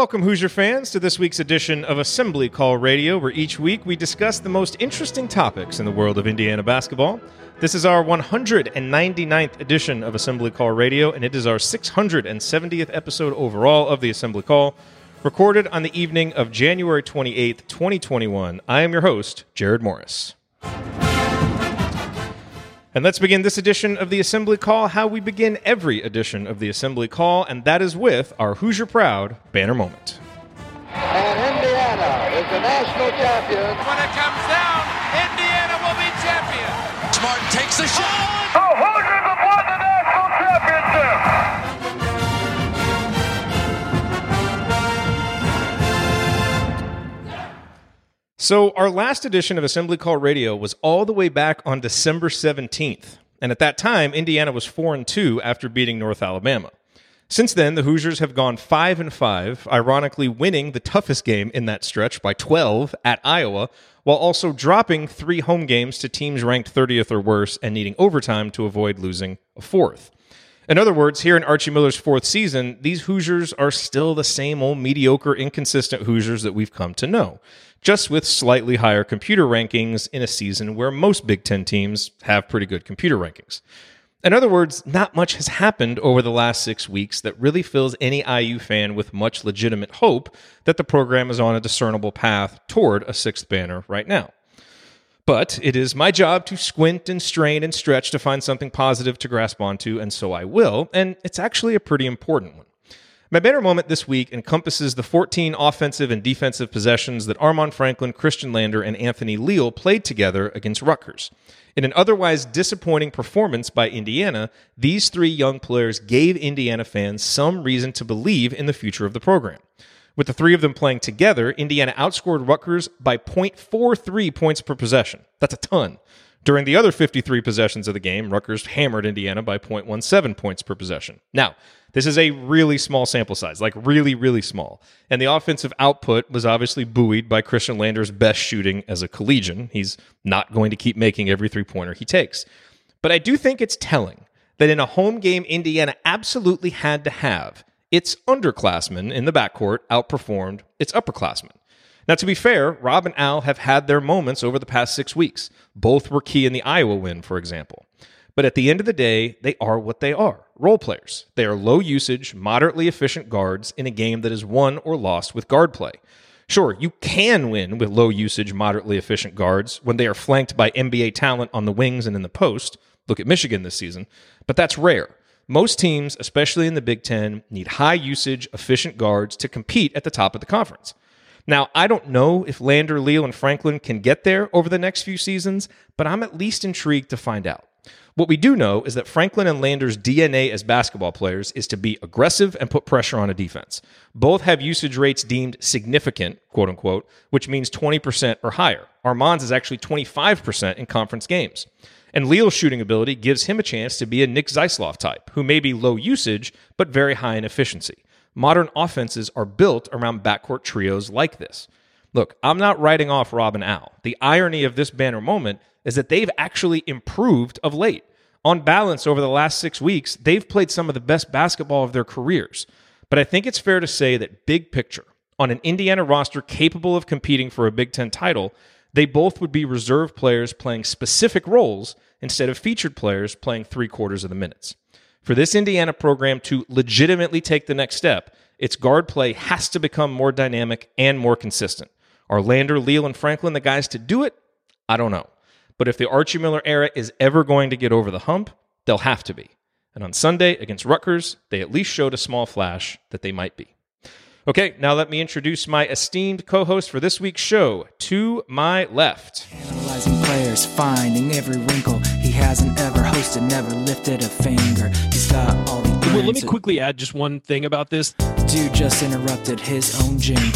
Welcome, Hoosier fans, to this week's edition of Assembly Call Radio, where each week we discuss the most interesting topics in the world of Indiana basketball. This is our 199th edition of Assembly Call Radio, and it is our 670th episode overall of the Assembly Call, recorded on the evening of January 28th, 2021. I am your host, Jared Morris. And let's begin this edition of the Assembly Call how we begin every edition of the Assembly Call, and that is with our Hoosier Proud banner moment. And Indiana is the national champion. When it comes down, Indiana will be champion. Smart takes the shot. The Hoosiers have won the national championship. So our last edition of Assembly Call Radio was all the way back on December 17th, and at that time, Indiana was 4-2 after beating North Alabama. Since then, the Hoosiers have gone 5-5, ironically winning the toughest game in that stretch by 12 at Iowa, while also dropping 3 home games to teams ranked 30th or worse and needing overtime to avoid losing a fourth. In other words, here in Archie Miller's 4th season, these Hoosiers are still the same old mediocre, inconsistent Hoosiers that we've come to know, just with slightly higher computer rankings in a season where most Big Ten teams have pretty good computer rankings. In other words, not much has happened over the last 6 weeks that really fills any IU fan with much legitimate hope that the program is on a discernible path toward a 6th banner right now. But it is my job to squint and strain and stretch to find something positive to grasp onto, and so I will, and it's actually a pretty important one. My banner moment this week encompasses the 14 offensive and defensive possessions that Armaan Franklin, Christian Lander, and Anthony Leal played together against Rutgers. In an otherwise disappointing performance by Indiana, these 3 young players gave Indiana fans some reason to believe in the future of the program. With the 3 of them playing together, Indiana outscored Rutgers by .43 points per possession. That's a ton. During the other 53 possessions of the game, Rutgers hammered Indiana by .17 points per possession. Now, this is a really small sample size, like really, really small. And the offensive output was obviously buoyed by Christian Lander's best shooting as a collegian. He's not going to keep making every three-pointer he takes. But I do think it's telling that in a home game Indiana absolutely had to have, its underclassmen in the backcourt outperformed its upperclassmen. Now, to be fair, Rob and Al have had their moments over the past 6 weeks. Both were key in the Iowa win, for example. But at the end of the day, they are what they are, role players. They are low-usage, moderately efficient guards in a game that is won or lost with guard play. Sure, you can win with low-usage, moderately efficient guards when they are flanked by NBA talent on the wings and in the post. Look at Michigan this season. But that's rare. Most teams, especially in the Big Ten, need high-usage, efficient guards to compete at the top of the conference. Now, I don't know if Lander, Leal, and Franklin can get there over the next few seasons, but I'm at least intrigued to find out. What we do know is that Franklin and Lander's DNA as basketball players is to be aggressive and put pressure on a defense. Both have usage rates deemed significant, quote-unquote, which means 20% or higher. Armaan's is actually 25% in conference games. And Leal's shooting ability gives him a chance to be a Nick Zeisloff type, who may be low usage, but very high in efficiency. Modern offenses are built around backcourt trios like this. Look, I'm not writing off Rob and Al. The irony of this banner moment is that they've actually improved of late. On balance, over the last 6 weeks, they've played some of the best basketball of their careers. But I think it's fair to say that big picture, on an Indiana roster capable of competing for a Big Ten title, they both would be reserve players playing specific roles instead of featured players playing 3/4 of the minutes. For this Indiana program to legitimately take the next step, its guard play has to become more dynamic and more consistent. Are Lander, Leal, and Franklin the guys to do it? I don't know. But if the Archie Miller era is ever going to get over the hump, they'll have to be. And on Sunday against Rutgers, they at least showed a small flash that they might be. Okay, now let me introduce my esteemed co-host for this week's show. To my left. Analyzing players, finding every wrinkle. He hasn't ever hosted, never lifted a finger. He's got all the answers. Well, let me quickly add just one thing about this. Dude just interrupted his own jingle.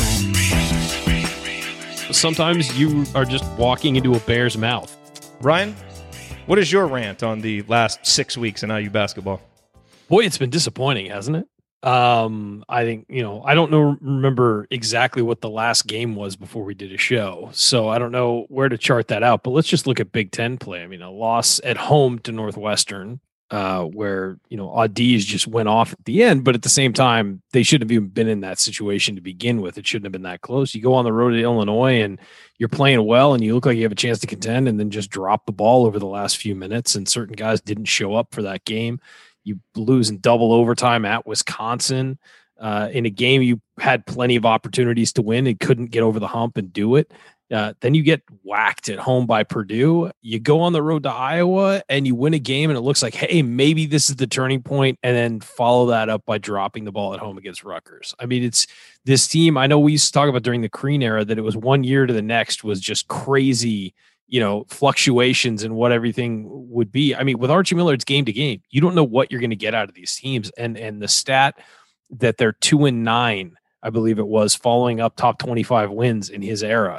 Sometimes you are just walking into a bear's mouth. Ryan, what is your rant on the last 6 weeks in IU basketball? Boy, it's been disappointing, hasn't it? I think, I don't remember exactly what the last game was before we did a show, so I don't know where to chart that out, but let's just look at Big Ten play. I mean, a loss at home to Northwestern, where, Audi's just went off at the end, but at the same time, they shouldn't have even been in that situation to begin with. It shouldn't have been that close. You go on the road to Illinois and you're playing well and you look like you have a chance to contend, and then just drop the ball over the last few minutes, and certain guys didn't show up for that game. You lose in double overtime at Wisconsin in a game you had plenty of opportunities to win and couldn't get over the hump and do it. Then you get whacked at home by Purdue. You go on the road to Iowa and you win a game, and it looks like, hey, maybe this is the turning point, and then follow that up by dropping the ball at home against Rutgers. I mean, it's this team. I know we used to talk about during the Crean era that it was one year to the next was just crazy, fluctuations in what everything would be. I mean, with Archie Miller, it's game to game. You don't know what you're going to get out of these teams. And the stat that they're 2-9, I believe it was, following up top 25 wins in his era,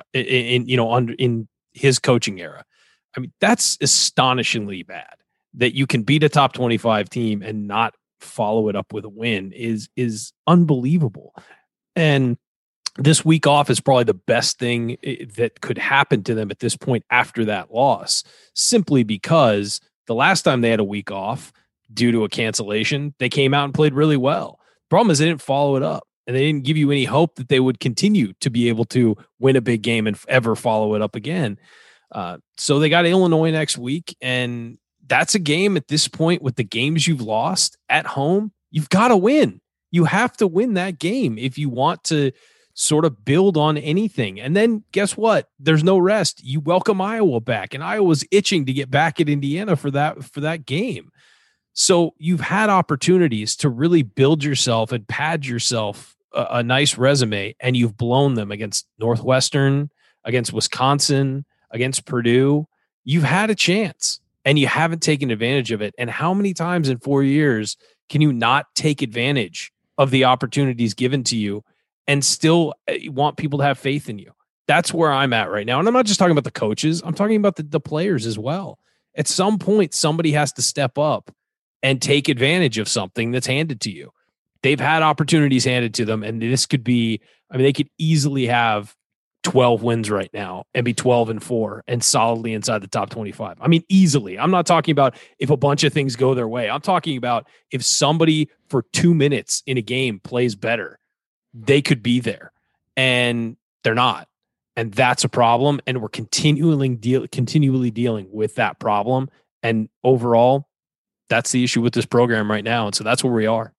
in his coaching era. I mean, that's astonishingly bad. That you can beat a top 25 team and not follow it up with a win is unbelievable. And this week off is probably the best thing that could happen to them at this point after that loss, simply because the last time they had a week off due to a cancellation, they came out and played really well. Problem is they didn't follow it up, and they didn't give you any hope that they would continue to be able to win a big game and ever follow it up again. So they got Illinois next week, and that's a game at this point with the games you've lost at home. You've got to win. You have to win that game if you want to sort of build on anything. And then guess what? There's no rest. You welcome Iowa back, and Iowa's itching to get back at Indiana for that game. So you've had opportunities to really build yourself and pad yourself a nice resume, and you've blown them against Northwestern, against Wisconsin, against Purdue. You've had a chance, and you haven't taken advantage of it. And how many times in 4 years can you not take advantage of the opportunities given to you and still want people to have faith in you? That's where I'm at right now. And I'm not just talking about the coaches. I'm talking about the players as well. At some point, somebody has to step up and take advantage of something that's handed to you. They've had opportunities handed to them, and this could be, they could easily have 12 wins right now and be 12-4 and solidly inside the top 25. Easily. I'm not talking about if a bunch of things go their way. I'm talking about if somebody for 2 minutes in a game plays better, they could be there, and they're not. And that's a problem. And we're continually dealing with that problem. And overall, that's the issue with this program right now. And so that's where we are.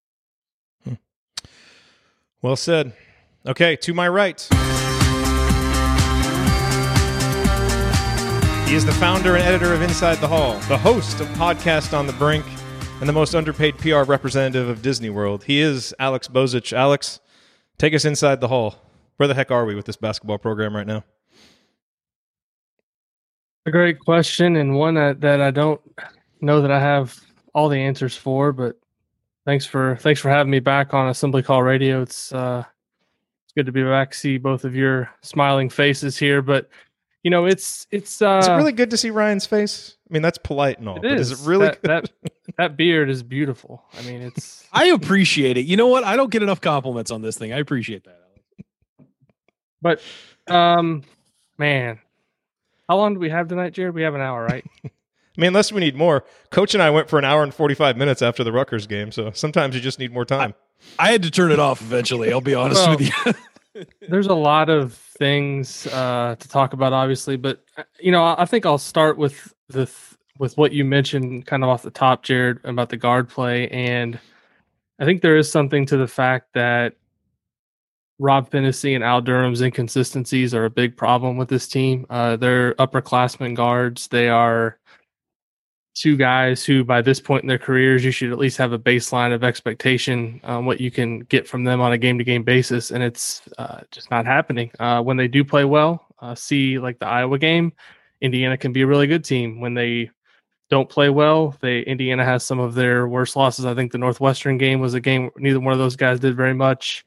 Well said. Okay, to my right. He is the founder and editor of Inside the Hall, the host of Podcast on the Brink, and the most underpaid PR representative of Disney World. He is Alex Bozich. Alex, take us inside the hall. Where the heck are we with this basketball program right now? A great question, and one that I don't know that I have all the answers for, but thanks for having me back on Assembly Call Radio. It's good to be back, see both of your smiling faces here. But it's is it really good to see Ryan's face? That's polite and all. But is it really that beard is beautiful. It's I appreciate it. You know what? I don't get enough compliments on this thing. I appreciate that. But man, how long do we have tonight, Jared? We have an hour, right? Unless we need more. Coach and I went for an hour and 45 minutes after the Rutgers game, so sometimes you just need more time. I had to turn it off eventually, I'll be honest with you. There's a lot of things to talk about, obviously, but I think I'll start with what you mentioned kind of off the top, Jared, about the guard play. And I think there is something to the fact that Rob Phinisee and Al Durham's inconsistencies are a big problem with this team. They're upperclassmen guards. They are two guys who, by this point in their careers, you should at least have a baseline of expectation on what you can get from them on a game-to-game basis, and it's just not happening. When they do play well, see like the Iowa game, Indiana can be a really good team. When they don't play well, Indiana has some of their worst losses. I think the Northwestern game was a game neither one of those guys did very much.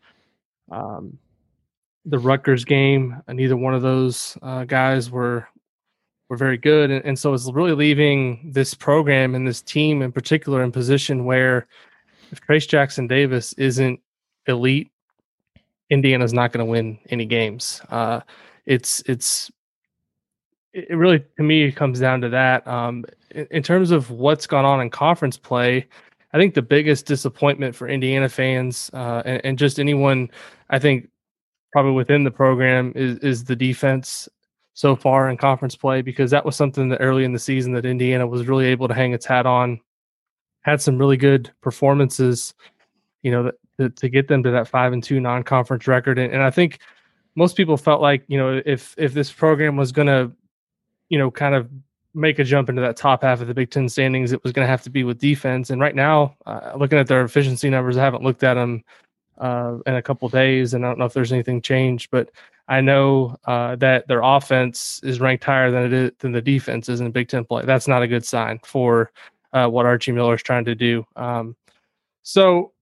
The Rutgers game, neither one of those guys were very good. And so it's really leaving this program and this team in particular in position where if Trace Jackson Davis isn't elite, Indiana's not going to win any games. It really, to me, it comes down to that. in terms of what's gone on in conference play, I think the biggest disappointment for Indiana fans and just anyone, I think, probably within the program is the defense so far in conference play, because that was something that early in the season that Indiana was really able to hang its hat on, had some really good performances, to get them to that 5-2 non-conference record. And I think most people felt like, if this program was going to, kind of make a jump into that top half of the Big Ten standings, it was going to have to be with defense. And right now, looking at their efficiency numbers, I haven't looked at them in a couple of days, and I don't know if there's anything changed, but I know that their offense is ranked higher than the defense is in the Big Ten play. That's not a good sign for what Archie Miller is trying to do. So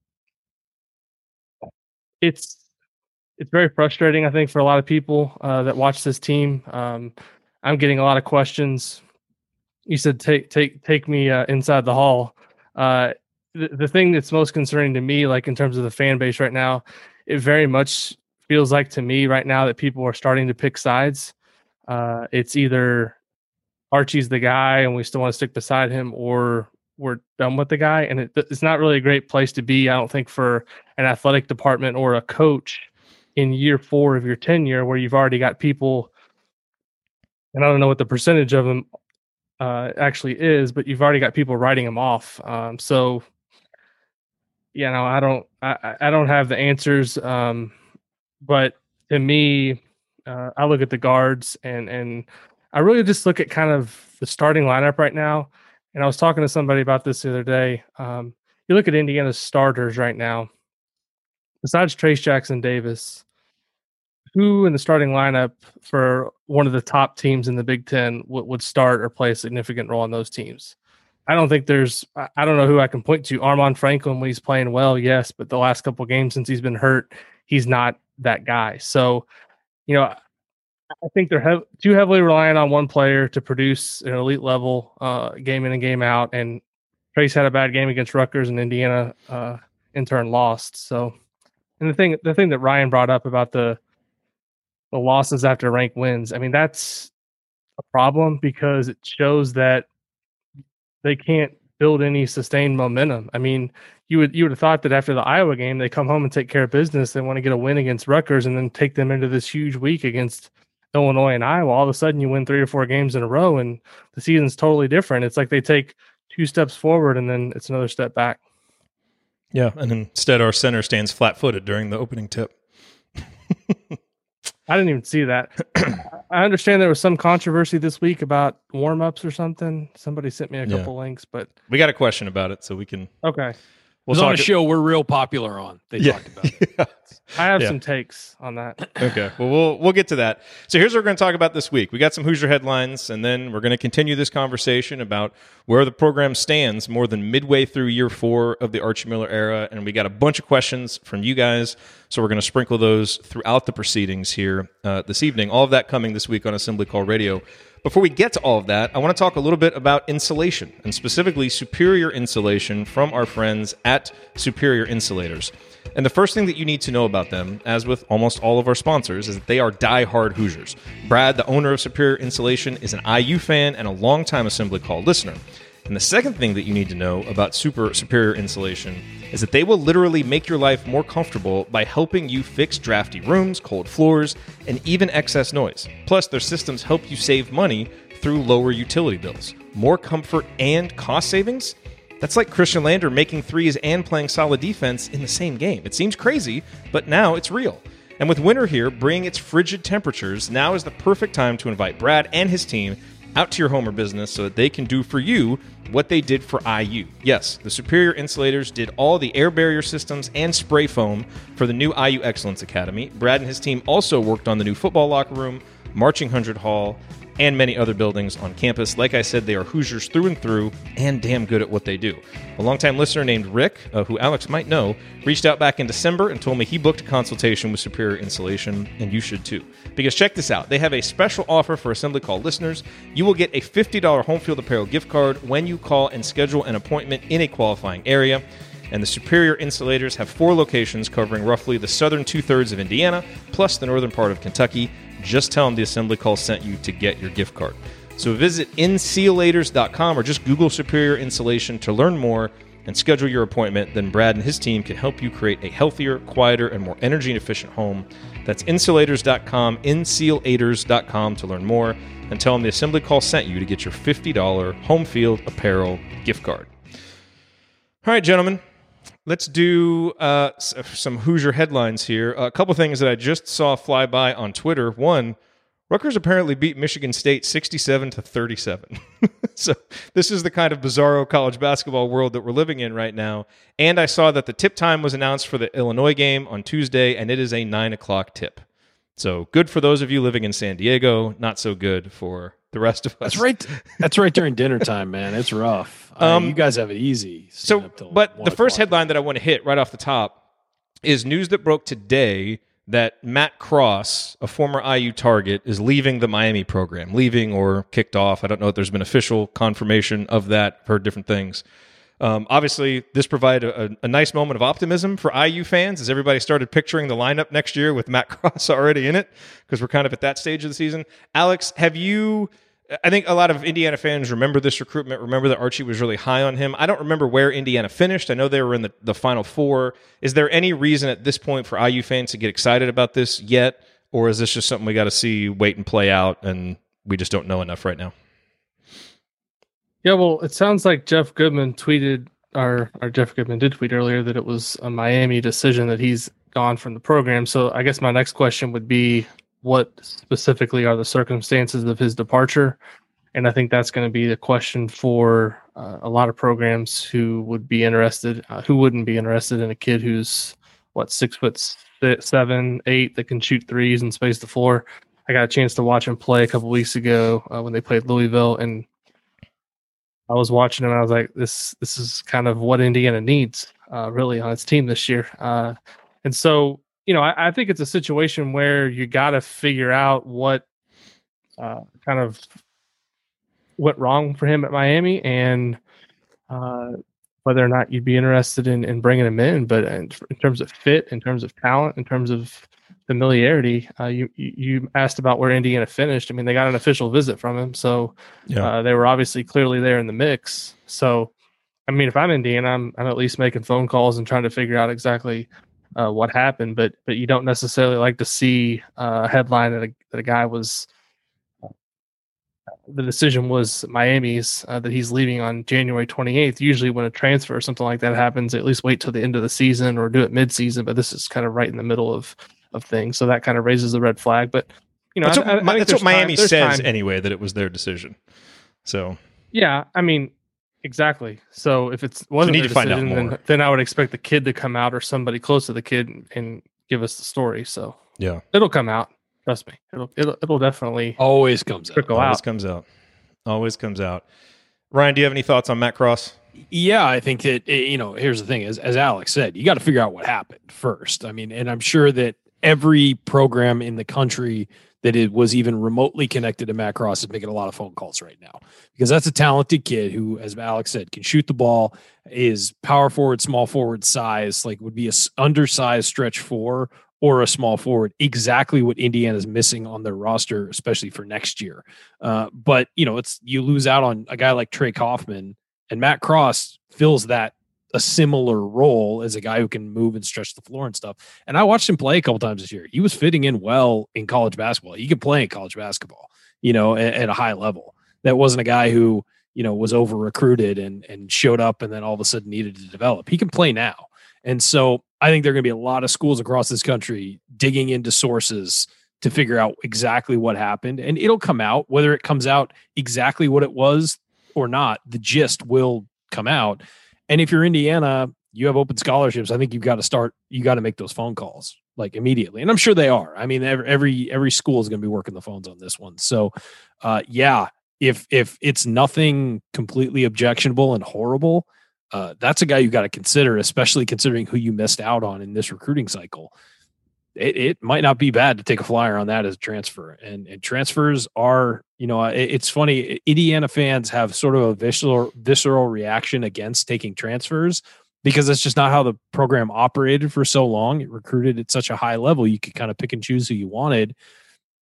it's very frustrating, I think, for a lot of people that watch this team. I'm getting a lot of questions. You said take me inside the hall. The thing that's most concerning to me, like in terms of the fan base right now, it very much feels like to me right now that people are starting to pick sides. It's either Archie's the guy and we still want to stick beside him, or we're done with the guy. And it's not really a great place to be, I don't think, for an athletic department or a coach in year 4 of your tenure, where you've already got people, and I don't know what the percentage of them actually is, but you've already got people writing them off. So, I don't have the answers. But to me, I look at the guards and I really just look at kind of the starting lineup right now. And I was talking to somebody about this the other day. You look at Indiana's starters right now, besides Trace Jackson Davis, who in the starting lineup for one of the top teams in the Big Ten would start or play a significant role on those teams? I don't think I don't know who I can point to. Armaan Franklin, when he's playing well, yes, but the last couple of games since he's been hurt, he's not that guy. So, I think they're too heavily reliant on one player to produce an elite level game in and game out. And Trace had a bad game against Rutgers, and Indiana in turn lost. So, and the thing that Ryan brought up about the losses after ranked wins, I mean, that's a problem, because it shows that they can't build any sustained momentum. I mean, you would have thought that after the Iowa game, they come home and take care of business. They want to get a win against Rutgers and then take them into this huge week against Illinois and Iowa. All of a sudden, you win 3 or 4 games in a row, and the season's totally different. It's like they take 2 steps forward and then it's another step back. Yeah, and instead our center stands flat-footed during the opening tip. I didn't even see that. I understand there was some controversy this week about warm-ups or something. Somebody sent me a couple links, but we got a question about it, so we can. Okay. We'll on a show we're real popular on. They talked about it. Yeah. I have some takes on that. Okay. Well, we'll get to that. So here's what we're going to talk about this week. We got some Hoosier headlines, and then we're going to continue this conversation about where the program stands more than midway through year 4 of the Archie Miller era. And we got a bunch of questions from you guys, so we're going to sprinkle those throughout the proceedings here this evening. All of that coming this week on Assembly Call Radio. Before we get to all of that, I want to talk a little bit about insulation, and specifically superior insulation from our friends at Superior Insulators. And the first thing that you need to know about them, as with almost all of our sponsors, is that they are die-hard Hoosiers. Brad, the owner of Superior Insulation, is an IU fan and a longtime Assembly Call listener. And the second thing that you need to know about Superior Insulation is that they will literally make your life more comfortable by helping you fix drafty rooms, cold floors, and even excess noise. Plus, their systems help you save money through lower utility bills. More comfort and cost savings? That's like Christian Lander making threes and playing solid defense in the same game. It seems crazy, but now it's real. And with winter here bringing its frigid temperatures, now is the perfect time to invite Brad and his team out to your home or business so that they can do for you what they did for IU. Yes, the Superior Insulators did all the air barrier systems and spray foam for the new IU Excellence Academy. Brad and his team also worked on the new football locker room, Marching 100 Hall, and many other buildings on campus. Like I said, they are Hoosiers through and through and damn good at what they do. A longtime listener named Rick, who Alex might know, reached out back in December and told me he booked a consultation with Superior Insulation, and you should too. Because check this out. They have a special offer for Assembly Call listeners. You will get a $50 home field apparel gift card when you call and schedule an appointment in a qualifying area. And the Superior Insulators have 4 locations covering roughly the southern 2/3 of Indiana, plus the northern part of Kentucky. Just tell them the Assembly Call sent you to get your gift card. So visit insulators.com or just Google Superior Insulation to learn more and schedule your appointment. Then Brad and his team can help you create a healthier, quieter, and more energy-efficient home. That's insulators.com, insulators.com to learn more, and tell them the Assembly Call sent you to get your $50 home field apparel gift card. All right, gentlemen, let's do some Hoosier headlines here. A couple things that I just saw fly by on Twitter. One, Rutgers apparently beat Michigan State 67-37. So this is the kind of bizarro college basketball world that we're living in right now. And I saw that the tip time was announced for the Illinois game on Tuesday, and it is a 9 o'clock tip. So good for those of you living in San Diego, not so good for the rest of us. That's right during dinner time, man. It's rough. You guys have it easy. But the first headline that I want to hit right off the top is news that broke today that Matt Cross, a former IU target, is leaving the Miami program. Leaving or kicked off. I don't know if there's been official confirmation of that. I've heard different things. Obviously, this provided a nice moment of optimism for IU fans as everybody started picturing the lineup next year with Matt Cross already in it, because we're kind of at that stage of the season. Alex, I think a lot of Indiana fans remember this recruitment, remember that Archie was really high on him. I don't remember where Indiana finished. I know they were in the Final Four. Is there any reason at this point for IU fans to get excited about this yet, or is this just something we got to see, wait and play out, and we just don't know enough right now? Yeah, well, it sounds like Jeff Goodman tweeted, or Jeff Goodman did tweet earlier that it was a Miami decision that he's gone from the program. So I guess my next question would be, what specifically are the circumstances of his departure? And I think that's going to be the question for a lot of programs who wouldn't be interested in a kid who's 6'7", 8 that can shoot threes and space the floor. I got a chance to watch him play a couple weeks ago when they played Louisville, and I was watching him and I was like, this is kind of what Indiana needs really on its team this year. And so, I think it's a situation where you got to figure out what kind of went wrong for him at Miami and whether or not you'd be interested in bringing him in. But in terms of fit, in terms of talent, in terms of familiarity, you asked about where Indiana finished. I mean, they got an official visit from him, so they were obviously clearly there in the mix. So, I mean, if I'm Indiana, I'm at least making phone calls and trying to figure out exactly what happened, but you don't necessarily like to see a headline that a guy was the decision was Miami's, that he's leaving on January 28th. Usually when a transfer or something like that happens, they at least wait till the end of the season or do it mid-season, but this is kind of right in the middle of things, so that kind of raises the red flag. But that's what Miami says anyway, that it was their decision. So yeah, I mean, exactly. So if it wasn't their decision, then I would expect the kid to come out or somebody close to the kid and give us the story. So yeah, it'll come out. Trust me, it'll definitely always comes out. Always comes out. Ryan, do you have any thoughts on Matt Cross? Yeah, I think that here's the thing: as Alex said, you got to figure out what happened first. I mean, and I'm sure that every program in the country that it was even remotely connected to Matt Cross is making a lot of phone calls right now, because that's a talented kid who, as Alex said, can shoot the ball, is power forward, small forward size, like would be a undersized stretch four or a small forward, exactly what Indiana's missing on their roster, especially for next year. But you lose out on a guy like Trey Kaufman, and Matt Cross fills a similar role as a guy who can move and stretch the floor and stuff. And I watched him play a couple times this year. He was fitting in well in college basketball. He could play in college basketball, at a high level. That wasn't a guy who, was over recruited and showed up and then all of a sudden needed to develop. He can play now. And so I think there are going to be a lot of schools across this country digging into sources to figure out exactly what happened. And it'll come out, whether it comes out exactly what it was or not, the gist will come out. And if you're Indiana, you have open scholarships. I think you got to make those phone calls like immediately. And I'm sure they are. I mean, every school is going to be working the phones on this one. So if it's nothing completely objectionable and horrible, that's a guy you got to consider, especially considering who you missed out on in this recruiting cycle. It might not be bad to take a flyer on that as a transfer. And transfers are, it's funny. Indiana fans have sort of a visceral reaction against taking transfers because that's just not how the program operated for so long. It recruited at such a high level. You could kind of pick and choose who you wanted.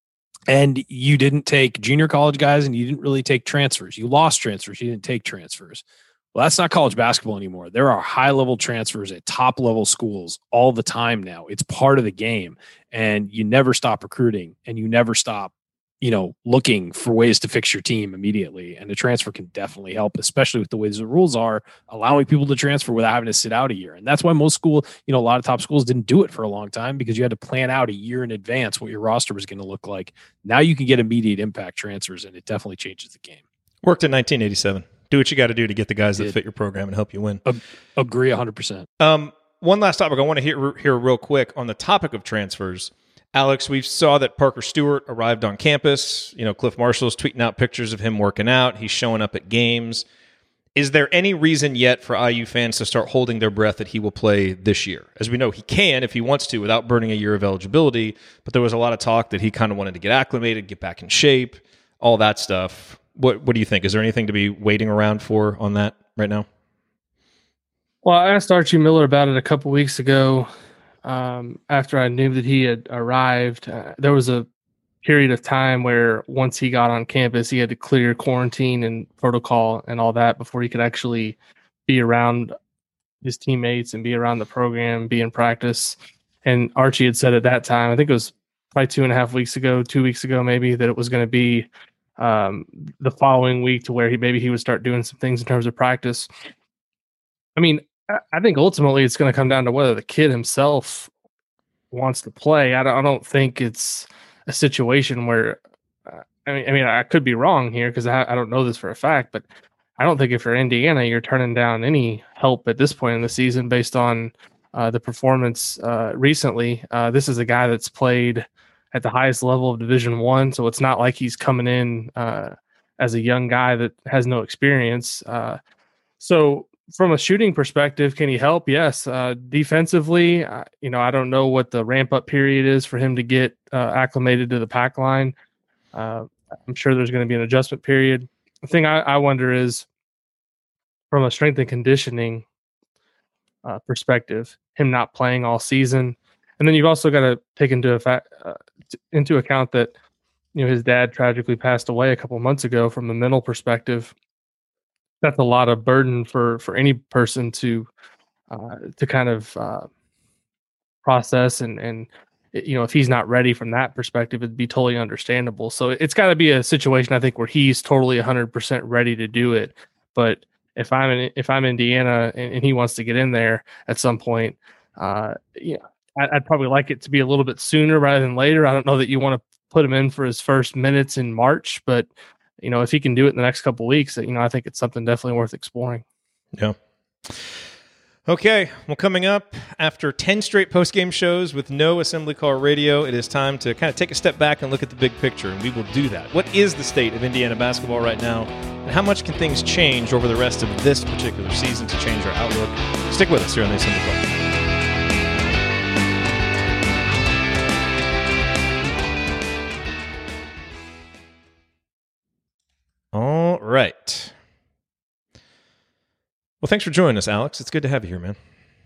And you didn't take junior college guys, and you didn't really take transfers. You lost transfers. You didn't take transfers. Well, that's not college basketball anymore. There are high-level transfers at top-level schools all the time now. It's part of the game, and you never stop recruiting, and you never stop, looking for ways to fix your team immediately. And the transfer can definitely help, especially with the ways the rules are, allowing people to transfer without having to sit out a year. And that's why most school, a lot of top schools didn't do it for a long time, because you had to plan out a year in advance what your roster was going to look like. Now you can get immediate impact transfers, and it definitely changes the game. Worked in 1987. Do what you got to do to get the guys that fit your program and help you win. Agree 100%. One last topic I want to hear real quick on the topic of transfers. Alex, we saw that Parker Stewart arrived on campus. Cliff Marshall's tweeting out pictures of him working out. He's showing up at games. Is there any reason yet for IU fans to start holding their breath that he will play this year? As we know, he can if he wants to without burning a year of eligibility, but there was a lot of talk that he kind of wanted to get acclimated, get back in shape, all that stuff. What do you think? Is there anything to be waiting around for on that right now? Well, I asked Archie Miller about it a couple weeks ago. After I knew that he had arrived, there was a period of time where once he got on campus, he had to clear quarantine and protocol and all that before he could actually be around his teammates and be around the program, be in practice. And Archie had said at that time, I think it was probably 2 weeks ago maybe, that it was going to be the following week to where he would start doing some things in terms of practice. I mean, I think ultimately it's going to come down to whether the kid himself wants to play. I don't think it's a situation where, I could be wrong here because I don't know this for a fact, but I don't think if you're Indiana, you're turning down any help at this point in the season based on the performance recently. This is a guy that's played at the highest level of Division I, so it's not like he's coming in as a young guy that has no experience. So from a shooting perspective, can he help? Yes. Defensively, I don't know what the ramp-up period is for him to get acclimated to the pack line. I'm sure there's going to be an adjustment period. The thing I wonder is, from a strength and conditioning perspective, him not playing all season. And then you've also got to take into account that his dad tragically passed away a couple months ago. From a mental perspective, that's a lot of burden for any person to kind of process, and if he's not ready from that perspective, it'd be totally understandable. So it's got to be a situation, I think, where he's totally 100% ready to do it. But if I'm Indiana and he wants to get in there at some point, I'd probably like it to be a little bit sooner rather than later. I don't know that you want to put him in for his first minutes in March, but if he can do it in the next couple of weeks, I think it's something definitely worth exploring. Yeah. Okay. Well, coming up after 10 straight post-game shows with no Assembly Call radio, it is time to kind of take a step back and look at the big picture, and we will do that. What is the state of Indiana basketball right now, and how much can things change over the rest of this particular season to change our outlook? Stick with us here on the Assembly Call. All right. Well, thanks for joining us, Alex. It's good to have you here, man.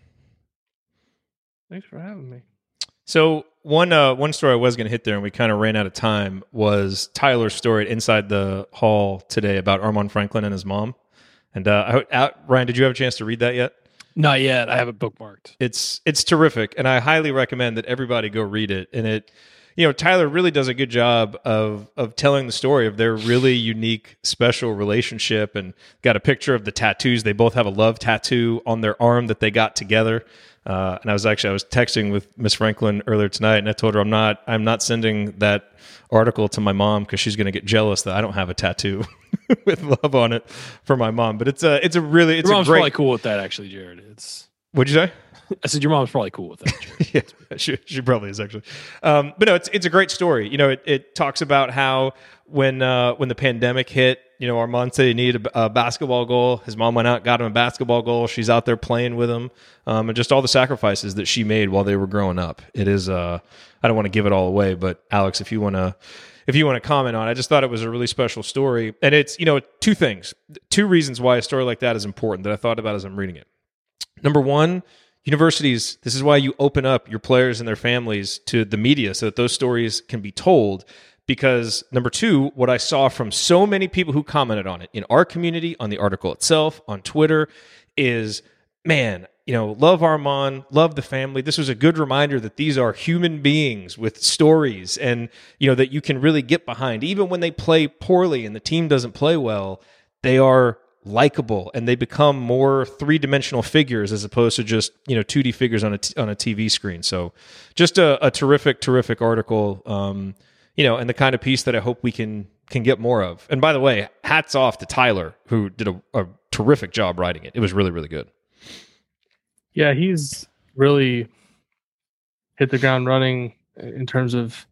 Thanks for having me. So one story I was going to hit there, and we kind of ran out of time, was Tyler's story at Inside the Hall today about Armaan Franklin and his mom. And Ryan, did you have a chance to read that yet? Not yet. I have it bookmarked. It's terrific, and I highly recommend that everybody go read it. And it, Tyler really does a good job of telling the story of their really unique, special relationship, and got a picture of the tattoos. They both have a love tattoo on their arm that they got together. And I was texting with Miss Franklin earlier tonight, and I told her I'm not sending that article to my mom because she's going to get jealous that I don't have a tattoo with love on it for my mom. But it's your mom's probably cool with that, actually, Jared. What'd you say? I said your mom's probably cool with that, Jared. Yeah, she probably is, actually. But no, it's a great story. It talks about how when the pandemic hit, Armaan said he needed a basketball goal. His mom went out, got him a basketball goal. She's out there playing with him, and just all the sacrifices that she made while they were growing up. It is. I don't want to give it all away, but Alex, if you want to comment on it, I just thought it was a really special story, and it's two reasons why a story like that is important that I thought about as I'm reading it. Number one, universities, this is why you open up your players and their families to the media so that those stories can be told, because number two, what I saw from so many people who commented on it in our community, on the article itself, on Twitter, is, man, love Armand, love the family. This was a good reminder that these are human beings with stories, and that you can really get behind. Even when they play poorly and the team doesn't play well, they are likable and they become more three-dimensional figures as opposed to just 2D figures on a TV screen. So just a terrific article, and the kind of piece that I hope we can get more of. And by the way, hats off to Tyler, who did a terrific job writing it. It was really, really good. Yeah, he's really hit the ground running in terms of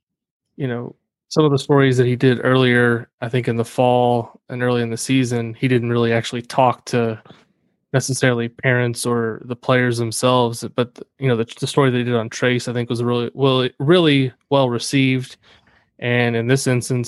some of the stories that he did earlier. I think in the fall and early in the season, he didn't really actually talk to necessarily parents or the players themselves, but the story they did on Trace, I think, was really well received. And in this instance,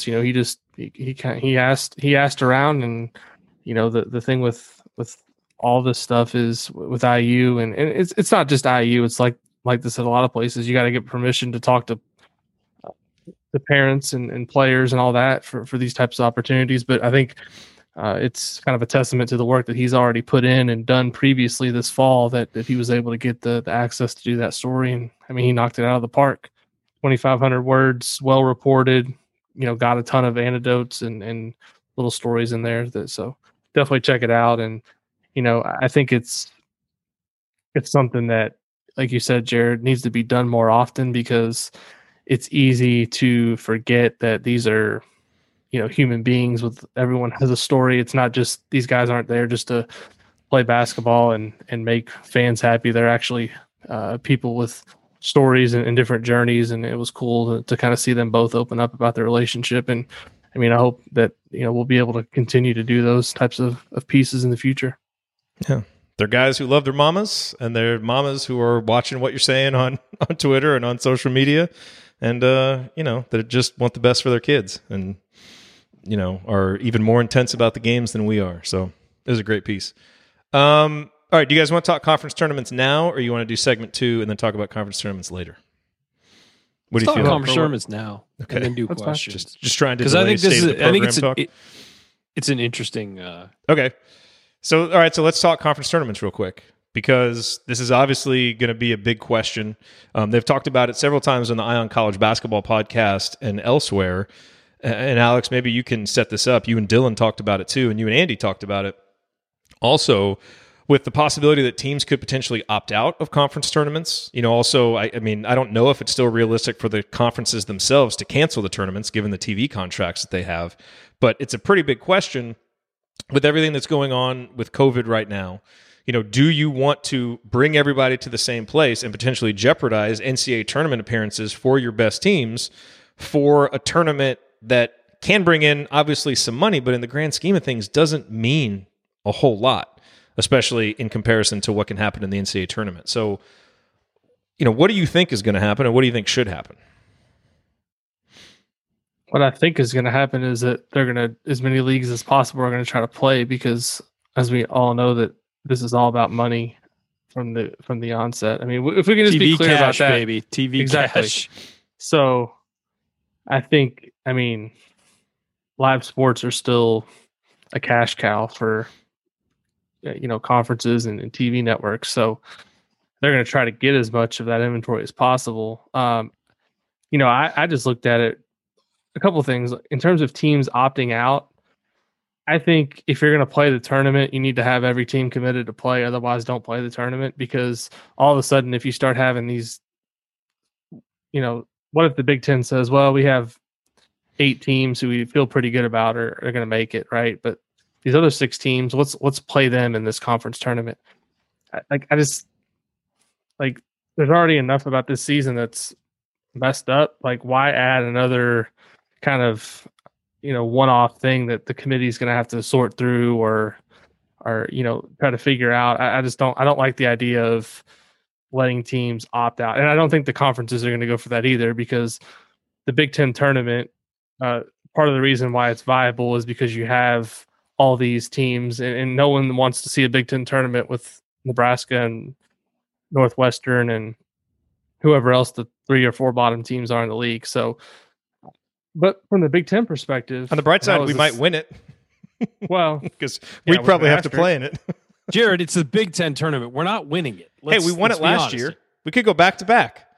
he asked around, and the thing with all this stuff is with IU, and it's not just IU. It's like this at a lot of places. You got to get permission to talk to the parents and players and all that for these types of opportunities. But I think it's kind of a testament to the work that he's already put in and done previously this fall that he was able to get the access to do that story. And I mean, he knocked it out of the park. 2,500 words, well reported, got a ton of anecdotes and little stories in there. So definitely check it out. And, I think it's something that, like you said, Jared, needs to be done more often, because it's easy to forget that these are, human beings everyone has a story. It's not just, these guys aren't there just to play basketball and make fans happy. They're actually people with stories and different journeys. And it was cool to kind of see them both open up about their relationship. And I mean, I hope that, we'll be able to continue to do those types of pieces in the future. Yeah. They're guys who love their mamas, and they're mamas who are watching what you're saying on Twitter and on social media, and, that just want the best for their kids, and, are even more intense about the games than we are. So it was a great piece. All right. Do you guys want to talk conference tournaments now, or you want to do segment 2 and then talk about conference tournaments later? What do you feel? Conference tournaments now. Okay. And then do That's questions. Just trying to, because I think this is, I think it's an interesting, okay. So, all right, so let's talk conference tournaments real quick, because this is obviously going to be a big question. They've talked about it several times on the Ion College Basketball podcast and elsewhere. And Alex, maybe you can set this up. You and Dylan talked about it too, and you and Andy talked about it also, with the possibility that teams could potentially opt out of conference tournaments. Also, I mean, I don't know if it's still realistic for the conferences themselves to cancel the tournaments given the TV contracts that they have, but it's a pretty big question. With everything that's going on with COVID right now, do you want to bring everybody to the same place and potentially jeopardize NCAA tournament appearances for your best teams for a tournament that can bring in obviously some money, but in the grand scheme of things doesn't mean a whole lot, especially in comparison to what can happen in the NCAA tournament? So, what do you think is going to happen, and what do you think should happen? What I think is going to happen is that they're going to, as many leagues as possible are going to try to play, because as we all know, that this is all about money from the onset. I mean, if we can just TV be clear cash, about that, baby. TV exactly. cash. So I think, live sports are still a cash cow for, conferences and TV networks. So they're going to try to get as much of that inventory as possible. I just looked at it. A couple of things in terms of teams opting out. I think if you're going to play the tournament, you need to have every team committed to play. Otherwise, don't play the tournament, because all of a sudden, if you start having these, what if the Big Ten says, well, we have 8 teams who we feel pretty good about are going to make it, right? But these other 6 teams, let's play them in this conference tournament. There's already enough about this season that's messed up. Like, why add another kind of one-off thing that the committee is going to have to sort through or try to figure out? I don't like the idea of letting teams opt out, and I don't think the conferences are going to go for that either, because the Big Ten tournament, part of the reason why it's viable is because you have all these teams, and no one wants to see a Big Ten tournament with Nebraska and Northwestern and whoever else the 3 or 4 bottom teams are in the league. So But from the Big Ten perspective, On the bright side, we might win it Well, because we probably have to play in it. Jared, it's the Big Ten tournament. We're not winning it. Hey, we won it last year. We could go back to back.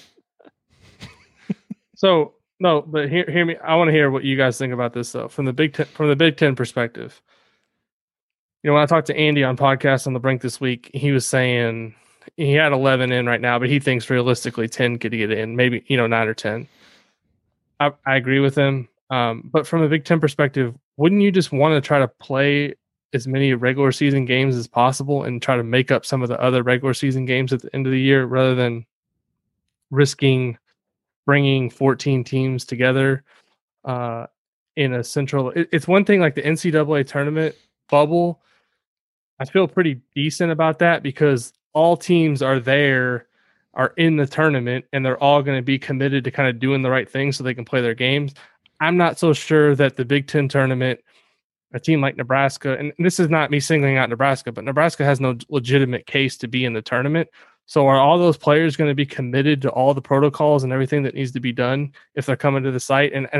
So no, but hear me. I want to hear what you guys think about this though, from the Big Ten perspective. You know, when I talked to Andy on podcast on the Brink this week, he was saying he had 11 in right now, but he thinks realistically 10 could get in, maybe 9 or 10. I agree with him, but from a Big Ten perspective, wouldn't you just want to try to play as many regular season games as possible and try to make up some of the other regular season games at the end of the year rather than risking bringing 14 teams together in a central? It's one thing like the NCAA tournament bubble. I feel pretty decent about that because all teams are in the tournament and they're all going to be committed to kind of doing the right thing so they can play their games. I'm not so sure that the Big Ten tournament, a team like Nebraska, and this is not me singling out Nebraska, but Nebraska has no legitimate case to be in the tournament. So are all those players going to be committed to all the protocols and everything that needs to be done if they're coming to the site? And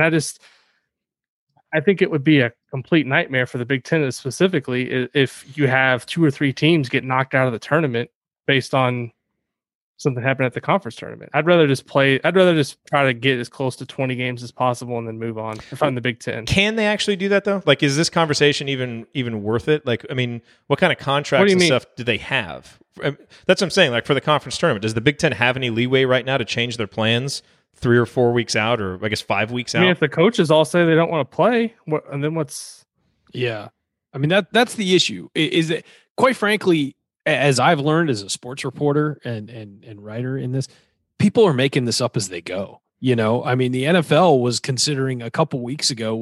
I think it would be a complete nightmare for the Big Ten specifically if you have 2 or 3 teams get knocked out of the tournament based on something happened at the conference tournament. I'd rather just try to get as close to 20 games as possible and then move on if I'm the Big Ten. Can they actually do that though? Like, is this conversation even worth it? Like, I mean, what kind of contracts and stuff do they have? That's what I'm saying. Like for the conference tournament, does the Big Ten have any leeway right now to change their plans 3 or 4 weeks out, or I guess 5 weeks out? I mean, if the coaches all say they don't want to play, and then what's? Yeah, I mean that's the issue. Is that, quite frankly, as I've learned as a sports reporter and writer in this, people are making this up as they go. You know, I mean, the NFL was considering a couple weeks ago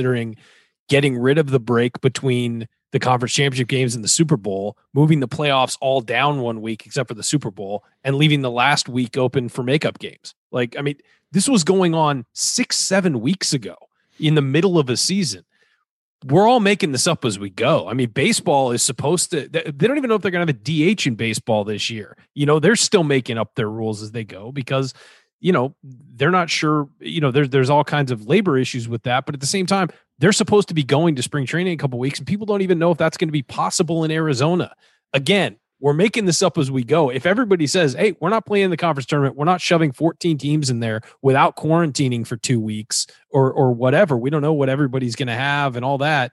getting rid of the break between the conference championship games and the Super Bowl, moving the playoffs all down 1 week except for the Super Bowl, and leaving the last week open for makeup games. Like, I mean, this was going on 6-7 weeks ago in the middle of a season. We're all making this up as we go. I mean, baseball is supposed to, they don't even know if they're going to have a DH in baseball this year. You know, they're still making up their rules as they go because, you know, they're not sure, you know, there's all kinds of labor issues with that. But at the same time, they're supposed to be going to spring training in a couple of weeks and people don't even know if that's going to be possible in Arizona. Again, we're making this up as we go. If everybody says, hey, we're not playing the conference tournament, we're not shoving 14 teams in there without quarantining for 2 weeks or whatever, we don't know what everybody's going to have and all that,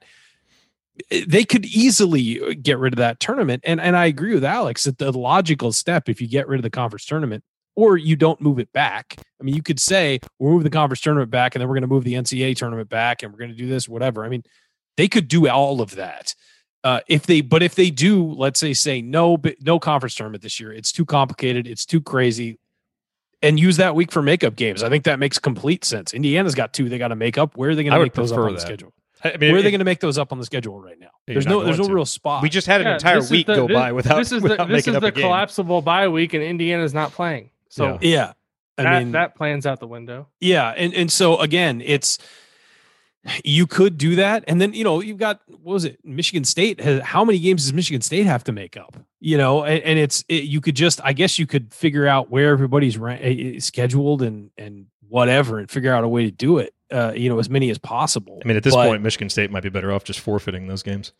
they could easily get rid of that tournament. And I agree with Alex that the logical step, if you get rid of the conference tournament or you don't move it back, I mean, you could say we're moving the conference tournament back and then we're going to move the NCAA tournament back and we're going to do this, whatever. I mean, they could do all of that. If they do, let's say no conference tournament this year, it's too complicated, it's too crazy, and use that week for makeup games. I think that makes complete sense. Indiana's got 2 they got to make up. Where are they going to make those up on the schedule? I mean, where are they going to make those up on the schedule right now? There's no real spot. We just had an entire week go by without making up a game. This is the collapsible bye week, and Indiana's not playing. So yeah. I mean, that plan's out the window. Yeah, and so again, you could do that, and then you've got, what was it? Michigan State has, how many games does Michigan State have to make up? And you could just, I guess you could figure out where everybody's scheduled and whatever, and figure out a way to do it. As many as possible. I mean, at this point, Michigan State might be better off just forfeiting those games.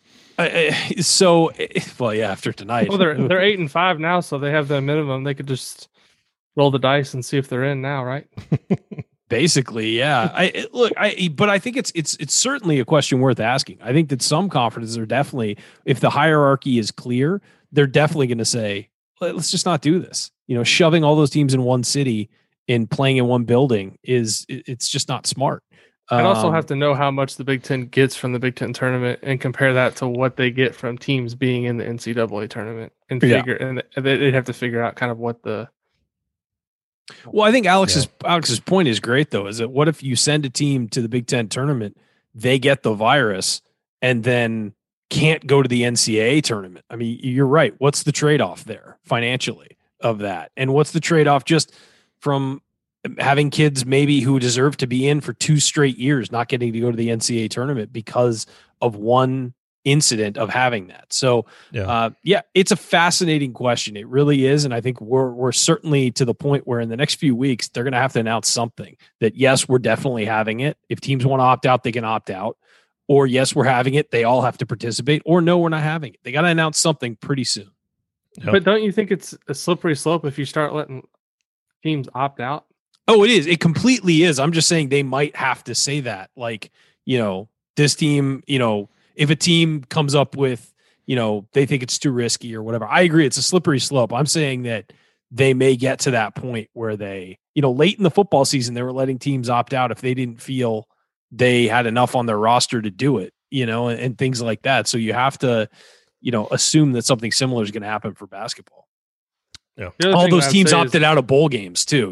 After tonight, well, they're 8-5 now, so they have the minimum. They could just roll the dice and see if they're in now, right? Basically, yeah. But I think it's certainly a question worth asking. I think that some conferences are definitely, if the hierarchy is clear, they're definitely going to say, let's just not do this. Shoving all those teams in one city and playing in one building it's just not smart. I'd also have to know how much the Big Ten gets from the Big Ten tournament and compare that to what they get from teams being in the NCAA tournament and and they'd have to figure out kind of what the. Well, I think Alex's point is great though. Is that what if you send a team to the Big Ten tournament, they get the virus and then can't go to the NCAA tournament? I mean, you're right. What's the trade-off there financially of that? And what's the trade-off just from having kids maybe who deserve to be in for 2 straight years, not getting to go to the NCAA tournament because of one incident of having that. So it's a fascinating question. It really is. And I think we're certainly to the point where in the next few weeks, they're going to have to announce something that, yes, we're definitely having it. If teams want to opt out, they can opt out, or yes, we're having it. They all have to participate, or no, we're not having it. They got to announce something pretty soon. Yep. But don't you think it's a slippery slope if you start letting teams opt out? Oh, it is. It completely is. I'm just saying they might have to say that. Like, this team, if a team comes up with, they think it's too risky or whatever. I agree. It's a slippery slope. I'm saying that they may get to that point where they, late in the football season, they were letting teams opt out if they didn't feel they had enough on their roster to do it, and things like that. So you have to, assume that something similar is going to happen for basketball. Yeah. All those teams opted out of bowl games too.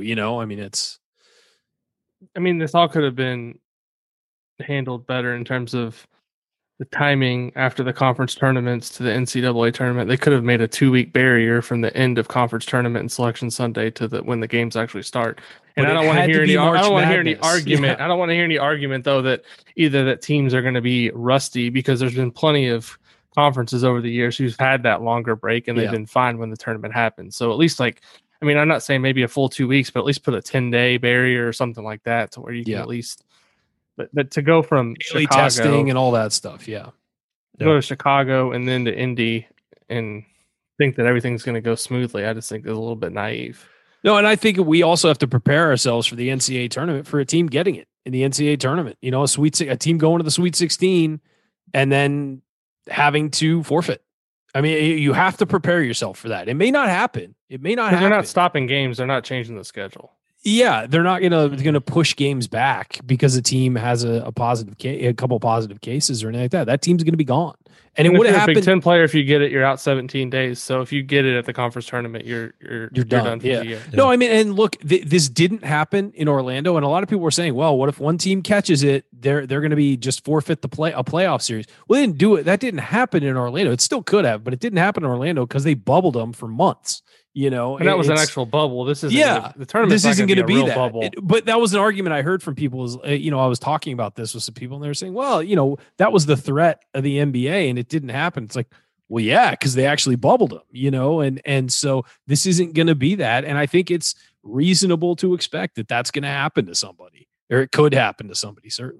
This all could have been handled better in terms of the timing after the conference tournaments to the NCAA tournament. They could have made a 2-week barrier from the end of conference tournament and Selection Sunday to when the games actually start. And I don't want to hear any argument. I don't want to hear any argument though that either that teams are going to be rusty, because there's been plenty of conferences over the years who's had that longer break and they've been fine when the tournament happens. So at least I'm not saying maybe a full 2 weeks, but at least put a 10-day barrier or something like that to where you can at least. But to go from daily Chicago, testing and all that stuff, go to Chicago and then to Indy and think that everything's going to go smoothly, I just think is a little bit naive. No, and I think we also have to prepare ourselves for the NCAA tournament, for a team getting it in the NCAA tournament. A team going to the Sweet 16 and then having to forfeit. You have to prepare yourself for that. It may not happen. They're not stopping games. They're not changing the schedule. Yeah, they're not gonna push games back because a team has a couple positive cases or anything like that. That team's gonna be gone. And it would have happened. Big Ten player, if you get it, you're out 17 days. So if you get it at the conference tournament, you're done for the year. No, and look, this didn't happen in Orlando, and a lot of people were saying, "Well, what if one team catches it? They're going to be just forfeit a playoff series." Well, they didn't do it. That didn't happen in Orlando. It still could have, but it didn't happen in Orlando because they bubbled them for months. And that was an actual bubble. This isn't the tournament. This isn't going to be that. Bubble. But that was an argument I heard from people. Is I was talking about this with some people, and they were saying, "Well, that was the threat of the NBA, and it didn't happen." It's like, well, yeah, because they actually bubbled them, and so this isn't going to be that. And I think it's reasonable to expect that that's going to happen to somebody, or it could happen to somebody, certainly.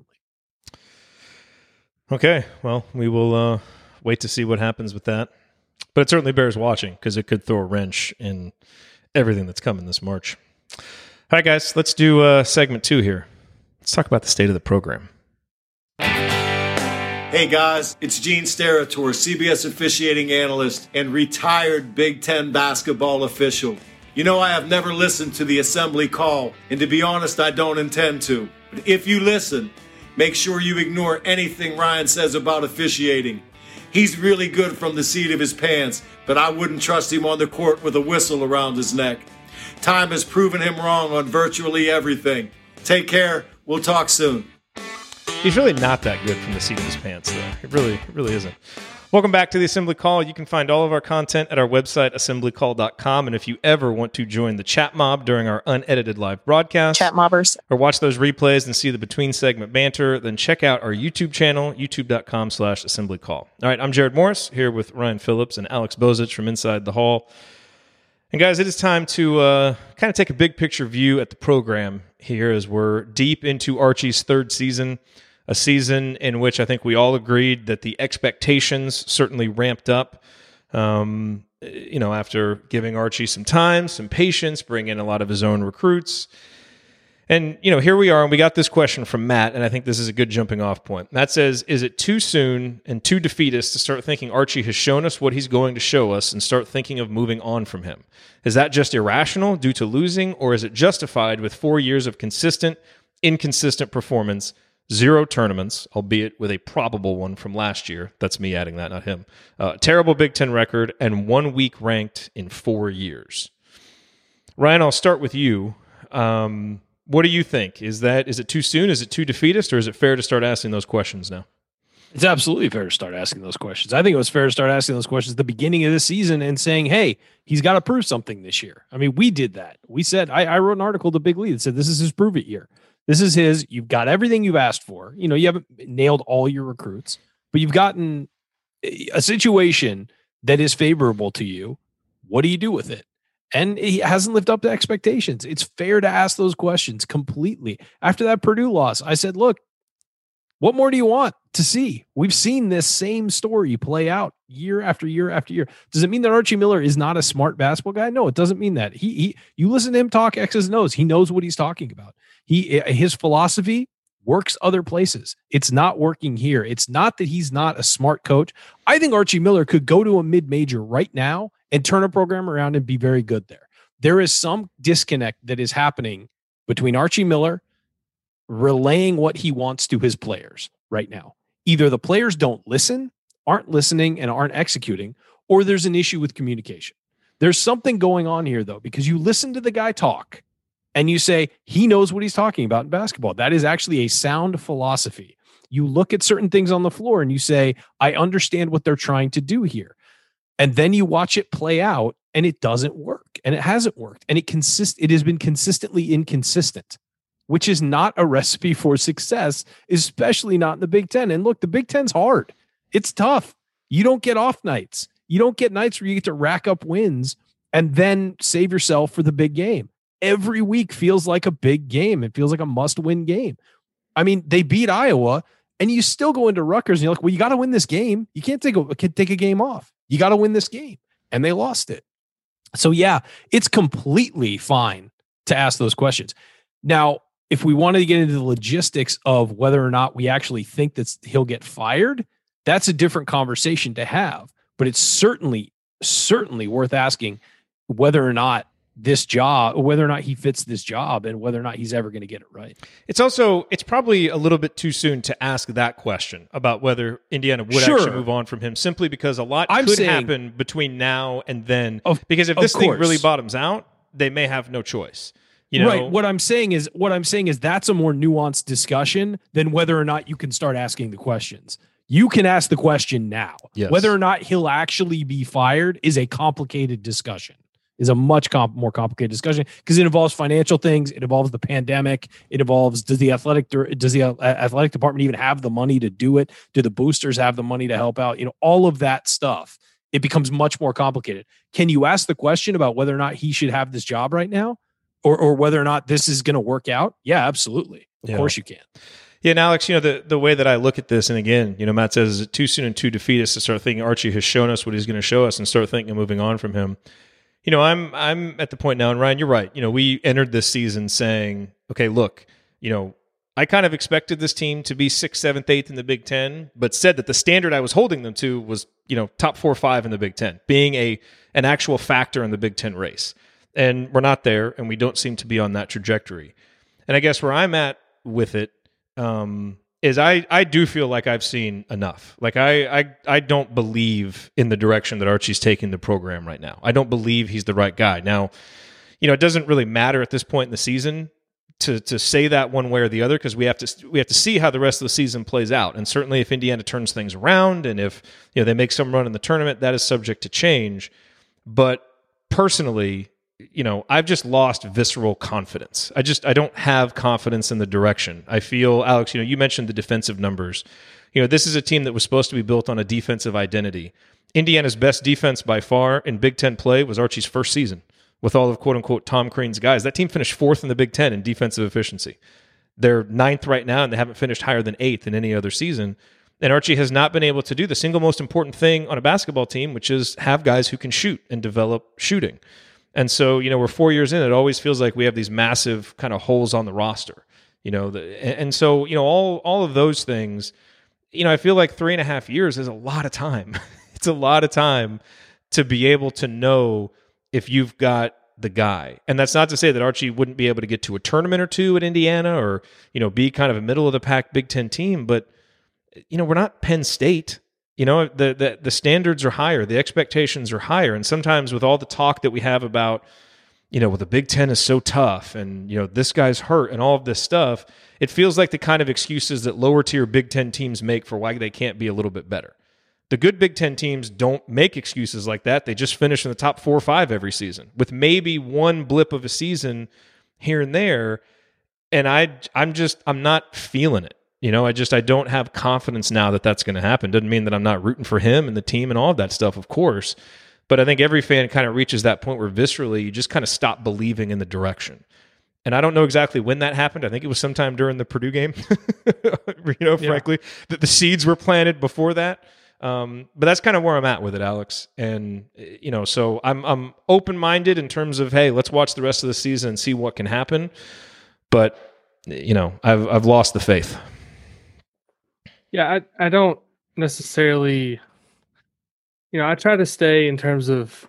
Okay, well, we will wait to see what happens with that. But it certainly bears watching because it could throw a wrench in everything that's coming this March. All right, guys, let's do segment 2 here. Let's talk about the state of the program. Hey, guys, it's Gene Steratore, CBS officiating analyst and retired Big Ten basketball official. I have never listened to the assembly call, and to be honest, I don't intend to. But if you listen, make sure you ignore anything Ryan says about officiating. He's really good from the seat of his pants, but I wouldn't trust him on the court with a whistle around his neck. Time has proven him wrong on virtually everything. Take care. We'll talk soon. He's really not that good from the seat of his pants, though. It really isn't. Welcome back to the Assembly Call. You can find all of our content at our website, assemblycall.com. And if you ever want to join the chat mob during our unedited live broadcast, chat mobbers, or watch those replays and see the between segment banter, then check out our YouTube channel, youtube.com/assemblycall. All right, I'm Jared Morris here with Ryan Phillips and Alex Bozich from Inside the Hall. And guys, it is time to kind of take a big picture view at the program here as we're deep into Archie's third season. A season in which I think we all agreed that the expectations certainly ramped up, after giving Archie some time, some patience, bring in a lot of his own recruits. And, here we are, and we got this question from Matt, and I think this is a good jumping off point. Matt says, is it too soon and too defeatist to start thinking Archie has shown us what he's going to show us and start thinking of moving on from him? Is that just irrational due to losing, or is it justified with 4 years of consistent, inconsistent performance, 0 tournaments, albeit with a probable one from last year? That's me adding that, not him. Terrible Big Ten record, and 1 week ranked in 4 years. Ryan, I'll start with you. What do you think? Is it too soon? Is it too defeatist? Or is it fair to start asking those questions now? It's absolutely fair to start asking those questions. I think it was fair to start asking those questions at the beginning of the season and saying, hey, he's got to prove something this year. I mean, we did that. We said, I wrote an article to Big Lead that said, this is his prove it year. This is his. You've got everything you've asked for. You haven't nailed all your recruits, but you've gotten a situation that is favorable to you, what do you do with it? And he hasn't lived up to expectations. It's fair to ask those questions completely. After that Purdue loss, I said, look, what more do you want to see? We've seen this same story play out year after year after year. Does it mean that Archie Miller is not a smart basketball guy? No, it doesn't mean that. You listen to him talk X's and O's. He knows what he's talking about. His philosophy works other places. It's not working here. It's not that he's not a smart coach. I think Archie Miller could go to a mid-major right now and turn a program around and be very good there. There is some disconnect that is happening between Archie Miller relaying what he wants to his players right now. Either the players don't listen, aren't listening, and aren't executing, or there's an issue with communication. There's something going on here, though, because you listen to the guy talk and you say, he knows what he's talking about in basketball. That is actually a sound philosophy. You look at certain things on the floor and you say, I understand what they're trying to do here. And then you watch it play out and it doesn't work, and it hasn't worked. And it has been consistently inconsistent, which is not a recipe for success, especially not in the Big Ten. And look, the Big Ten's hard. It's tough. You don't get off nights. You don't get nights where you get to rack up wins and then save yourself for the big game. Every week feels like a big game. It feels like a must-win game. I mean, they beat Iowa, and you still go into Rutgers, and you're like, well, you got to win this game. You can't take a game off. You got to win this game. And they lost it. So, yeah, it's completely fine to ask those questions. Now, if we wanted to get into the logistics of whether or not we actually think that he'll get fired, that's a different conversation to have. But it's certainly worth asking whether or not whether or not he fits this job and whether or not he's ever going to get it right. It's probably a little bit too soon to ask that question about whether Indiana would actually move on from him, simply because a lot could happen between now and then. Because if this thing really bottoms out, they may have no choice. You know? Right. What I'm saying is that's a more nuanced discussion than whether or not you can start asking the questions. You can ask the question now. Yes. Whether or not he'll actually be fired is a complicated discussion. Is a much more complicated discussion because it involves financial things. It involves the pandemic. It involves, does the athletic department even have the money to do it? Do the boosters have the money to help out? All of that stuff. It becomes much more complicated. Can you ask the question about whether or not he should have this job right now, or whether or not this is going to work out? Yeah, absolutely. Of course you can. Yeah, and Alex, the way that I look at this, and again, Matt says, is it too soon and too defeatist to start thinking Archie has shown us what he's going to show us and start thinking of moving on from him? I'm at the point now, and Ryan, you're right. We entered this season saying, okay, look, I kind of expected this team to be 6th, 7th, 8th in the Big Ten, but said that the standard I was holding them to was, top 4 or 5 in the Big Ten, being an actual factor in the Big Ten race. And we're not there, and we don't seem to be on that trajectory. And I guess where I'm at with it is I do feel like I've seen enough. Like I don't believe in the direction that Archie's taking the program right now. I don't believe he's the right guy. Now, it doesn't really matter at this point in the season to say that one way or the other, because we have to see how the rest of the season plays out. And certainly if Indiana turns things around and if they make some run in the tournament, that is subject to change. But personally, I've just lost visceral confidence. I don't have confidence in the direction. I feel, Alex, you mentioned the defensive numbers. This is a team that was supposed to be built on a defensive identity. Indiana's best defense by far in Big Ten play was Archie's first season with all of quote-unquote Tom Crean's guys. That team finished 4th in the Big Ten in defensive efficiency. They're 9th right now, and they haven't finished higher than 8th in any other season. And Archie has not been able to do the single most important thing on a basketball team, which is have guys who can shoot and develop shooting. And so, we're 4 years in. It always feels like we have these massive kind of holes on the roster, and so, all of those things, I feel like 3.5 years is a lot of time. It's a lot of time to be able to know if you've got the guy. And that's not to say that Archie wouldn't be able to get to a tournament or two at Indiana or, be kind of a middle of the pack Big Ten team. But, we're not Penn State. The standards are higher, the expectations are higher, and sometimes with all the talk that we have about, well, the Big Ten is so tough, and this guy's hurt, and all of this stuff, it feels like the kind of excuses that lower tier Big Ten teams make for why they can't be a little bit better. The good Big Ten teams don't make excuses like that. They just finish in the top 4 or 5 every season, with maybe one blip of a season here and there, and I'm not feeling it. I don't have confidence now that that's going to happen. Doesn't mean that I'm not rooting for him and the team and all of that stuff, of course. But I think every fan kind of reaches that point where viscerally you just kind of stop believing in the direction. And I don't know exactly when that happened. I think it was sometime during the Purdue game. Frankly, the seeds were planted before that. But that's kind of where I'm at with it, Alex. And so I'm open-minded in terms of, hey, let's watch the rest of the season and see what can happen. But I've lost the faith. Yeah, I don't necessarily. I try to stay in terms of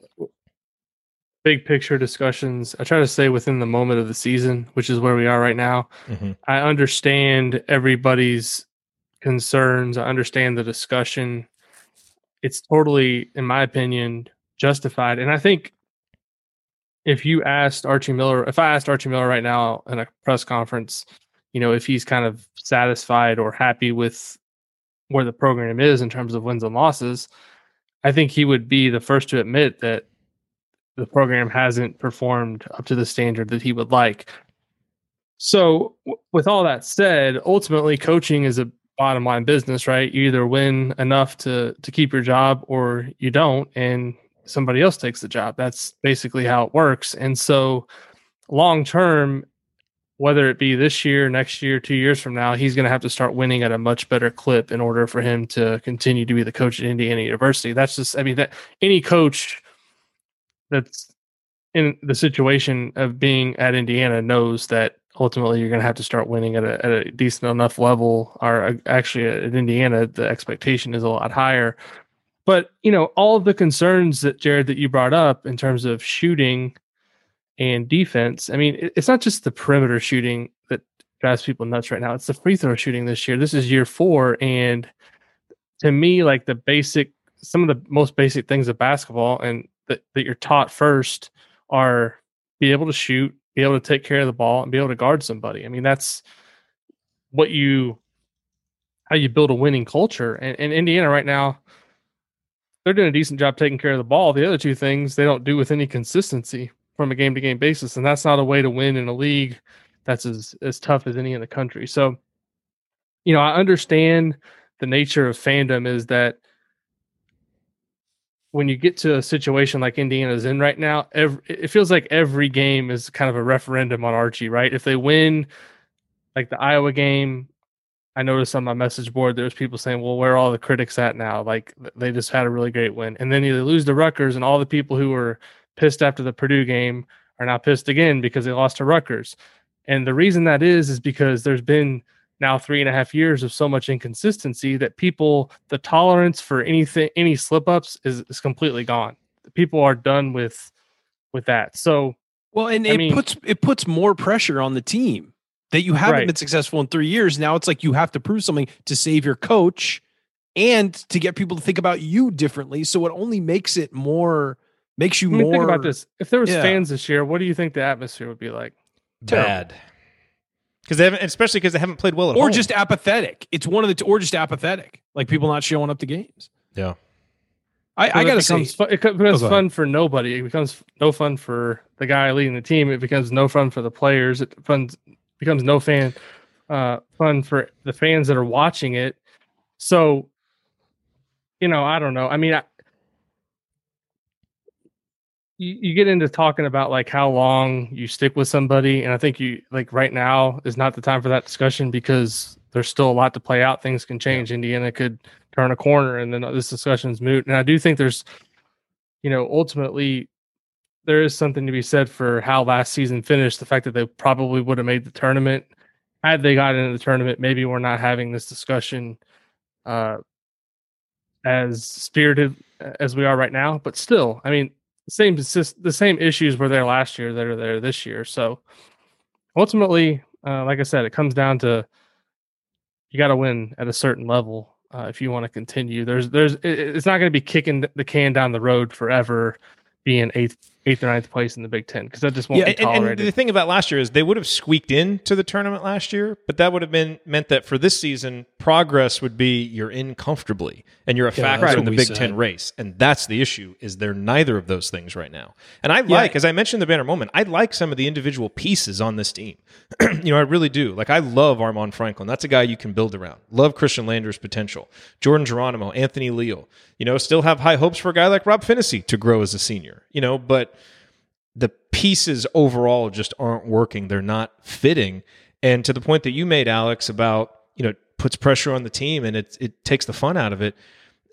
big picture discussions. I try to stay within the moment of the season, which is where we are right now. Mm-hmm. I understand everybody's concerns. I understand the discussion. It's totally, in my opinion, justified. And I think if I asked Archie Miller right now in a press conference, if he's kind of satisfied or happy with where the program is in terms of wins and losses, I think he would be the first to admit that the program hasn't performed up to the standard that he would like. So with all that said, ultimately coaching is a bottom line business, right? You either win enough to keep your job or you don't, and somebody else takes the job. That's basically how it works. And so long term, whether it be this year, next year, 2 years from now, he's going to have to start winning at a much better clip in order for him to continue to be the coach at Indiana University. That's just, that any coach that's in the situation of being at Indiana knows that ultimately you're going to have to start winning at a decent enough level, or actually at Indiana, the expectation is a lot higher. But, all of the concerns that Jared, that you brought up in terms of shooting and defense, it's not just the perimeter shooting that drives people nuts right now. It's the free throw shooting this year. This is year 4. And to me, like some of the most basic things of basketball and that you're taught first are be able to shoot, be able to take care of the ball, and be able to guard somebody. That's how you build a winning culture. And Indiana right now, they're doing a decent job taking care of the ball. The other two things they don't do with any consistency from a game-to-game basis, and that's not a way to win in a league that's as tough as any in the country. So, I understand the nature of fandom is that when you get to a situation like Indiana's in right now, it feels like every game is kind of a referendum on Archie, right? If they win, like the Iowa game, I noticed on my message board, there was people saying, well, where are all the critics at now? Like, they just had a really great win. And then they lose to Rutgers, and all the people who were pissed after the Purdue game are now pissed again because they lost to Rutgers. And the reason that is because there's been now 3.5 years of so much inconsistency that the tolerance for any slip-ups is completely gone. People are done with that. So, well, and it puts more pressure on the team that you haven't been successful in 3 years. Now it's like you have to prove something to save your coach and to get people to think about you differently. So it only makes you more. Think about this. If there was fans this year, what do you think the atmosphere would be like? Bad. Especially because they haven't played well at home. Or just apathetic. It's one of the or just apathetic. Like people not showing up to games. Yeah. I got to say. It becomes fun for nobody. It becomes no fun for the guy leading the team. It becomes no fun for the players. It becomes no fun for the fans that are watching it. So, I don't know. You get into talking about like how long you stick with somebody, and I think right now is not the time for that discussion because there's still a lot to play out. Things can change. Yeah. Indiana could turn a corner, and then this discussion's moot. And I do think there's, ultimately there is something to be said for how last season finished. The fact that they probably would have made the tournament had they got into the tournament. Maybe we're not having this discussion as spirited as we are right now, but still, the same issues were there last year that are there this year. So ultimately, like I said, it comes down to you got to win at a certain level if you want to continue. It's not going to be kicking the can down the road forever, being eighth or ninth place in the Big Ten, because that just won't be tolerated. And the thing about last year is they would have squeaked into the tournament last year, but that would have meant that for this season, progress would be you're in comfortably and you're a factor that's in the what we Big said. Ten race. And that's the issue, is they're neither of those things right now. And I like, as I mentioned in the banner moment, I like some of the individual pieces on this team. I really do. Like, I love Armand Franklin. That's a guy you can build around. Love Christian Lander's potential. Jordan Geronimo, Anthony Leal. Still have high hopes for a guy like Rob Finney to grow as a senior. But the pieces overall just aren't working. They're not fitting. And to the point that you made, Alex, about, it puts pressure on the team and it takes the fun out of it.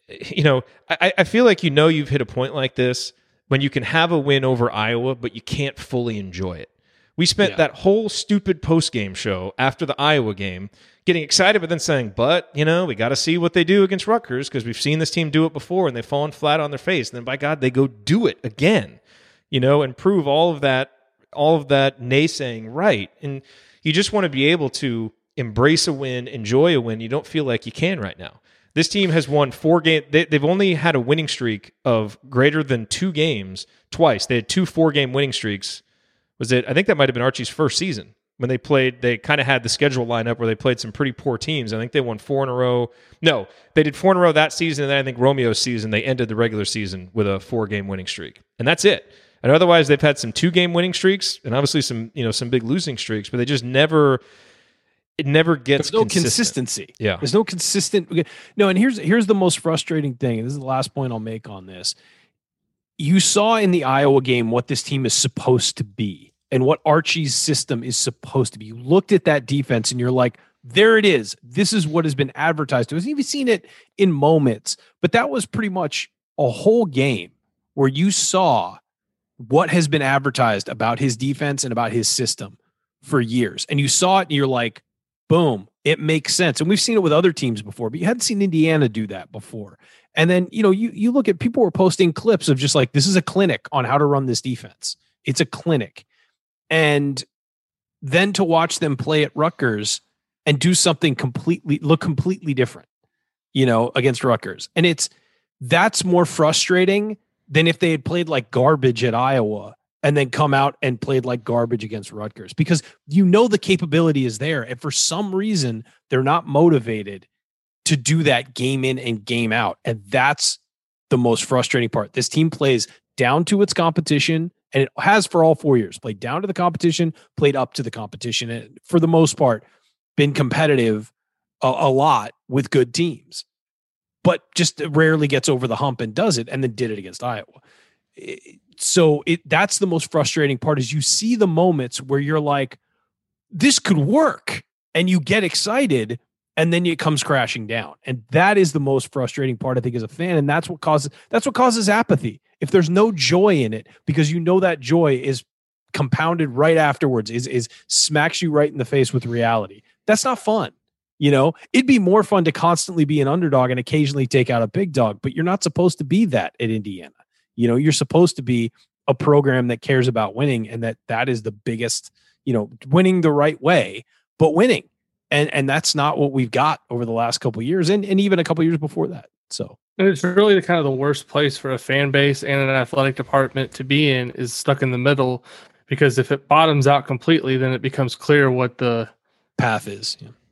I feel like you've hit a point like this when you can have a win over Iowa, but you can't fully enjoy it. We spent that whole stupid post-game show after the Iowa game getting excited, but then saying, we got to see what they do against Rutgers because we've seen this team do it before and they've fallen flat on their face. And then, by God, they go do it again, and prove all of that naysaying right. And you just want to be able to embrace a win, enjoy a win. You don't feel like you can right now. This team has won 4 games. They've only had a winning streak of greater than 2 games twice. They had 2 4-game winning streaks. I think that might have been Archie's first season when they played. They kind of had the schedule lined up where they played some pretty poor teams. I think they won 4 in a row. No, they did 4 in a row that season, and then I think Romeo's season, they ended the regular season with a 4-game winning streak. And that's it. And otherwise, they've had some 2-game winning streaks and obviously some big losing streaks, but they just never. It never gets. There's no consistency. Yeah, there's no consistent. No, and here's the most frustrating thing. And this is the last point I'll make on this. You saw in the Iowa game what this team is supposed to be and what Archie's system is supposed to be. You looked at that defense and you're like, there it is. This is what has been advertised to us. You've seen it in moments, but that was pretty much a whole game where you saw what has been advertised about his defense and about his system for years. And you saw it and you're like, boom, it makes sense. And we've seen it with other teams before, but you hadn't seen Indiana do that before. And then, you look at, people were posting clips of just like, this is a clinic on how to run this defense. It's a clinic. And then to watch them play at Rutgers and do something completely different, against Rutgers. And that's more frustrating than if they had played like garbage at Iowa and then come out and played like garbage against Rutgers, because the capability is there. And for some reason, they're not motivated to do that game in and game out. And that's the most frustrating part. This team plays down to its competition, and it has for all 4 years. Played down to the competition, played up to the competition, and for the most part, been competitive a lot with good teams, but just rarely gets over the hump and does it, and then did it against Iowa. That's the most frustrating part, is you see the moments where you're like, this could work, and you get excited, and then it comes crashing down. And that is the most frustrating part, I think, as a fan. And that's what causes apathy. If there's no joy in it, because that joy is compounded right afterwards, is smacks you right in the face with reality. That's not fun. It'd be more fun to constantly be an underdog and occasionally take out a big dog, but you're not supposed to be that at Indiana. You're supposed to be a program that cares about winning, and that is the biggest, winning the right way, but winning. And that's not what we've got over the last couple of years, and even a couple of years before that. So, and it's really the worst place for a fan base and an athletic department to be in, is stuck in the middle, because if it bottoms out completely, then it becomes clear what the path is.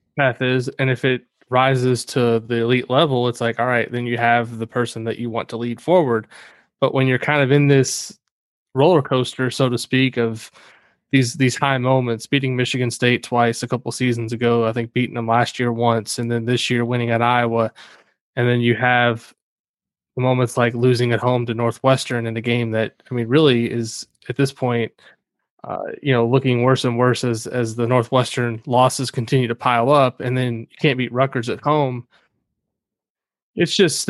And if it rises to the elite level, it's like, all right, then you have the person that you want to lead forward. But when you're kind of in this roller coaster, so to speak, of these high moments, beating Michigan State twice a couple seasons ago, I think beating them last year once, and then this year winning at Iowa, and then you have the moments like losing at home to Northwestern in a game that, really is at this point, looking worse and worse as the Northwestern losses continue to pile up, and then you can't beat Rutgers at home. It's just,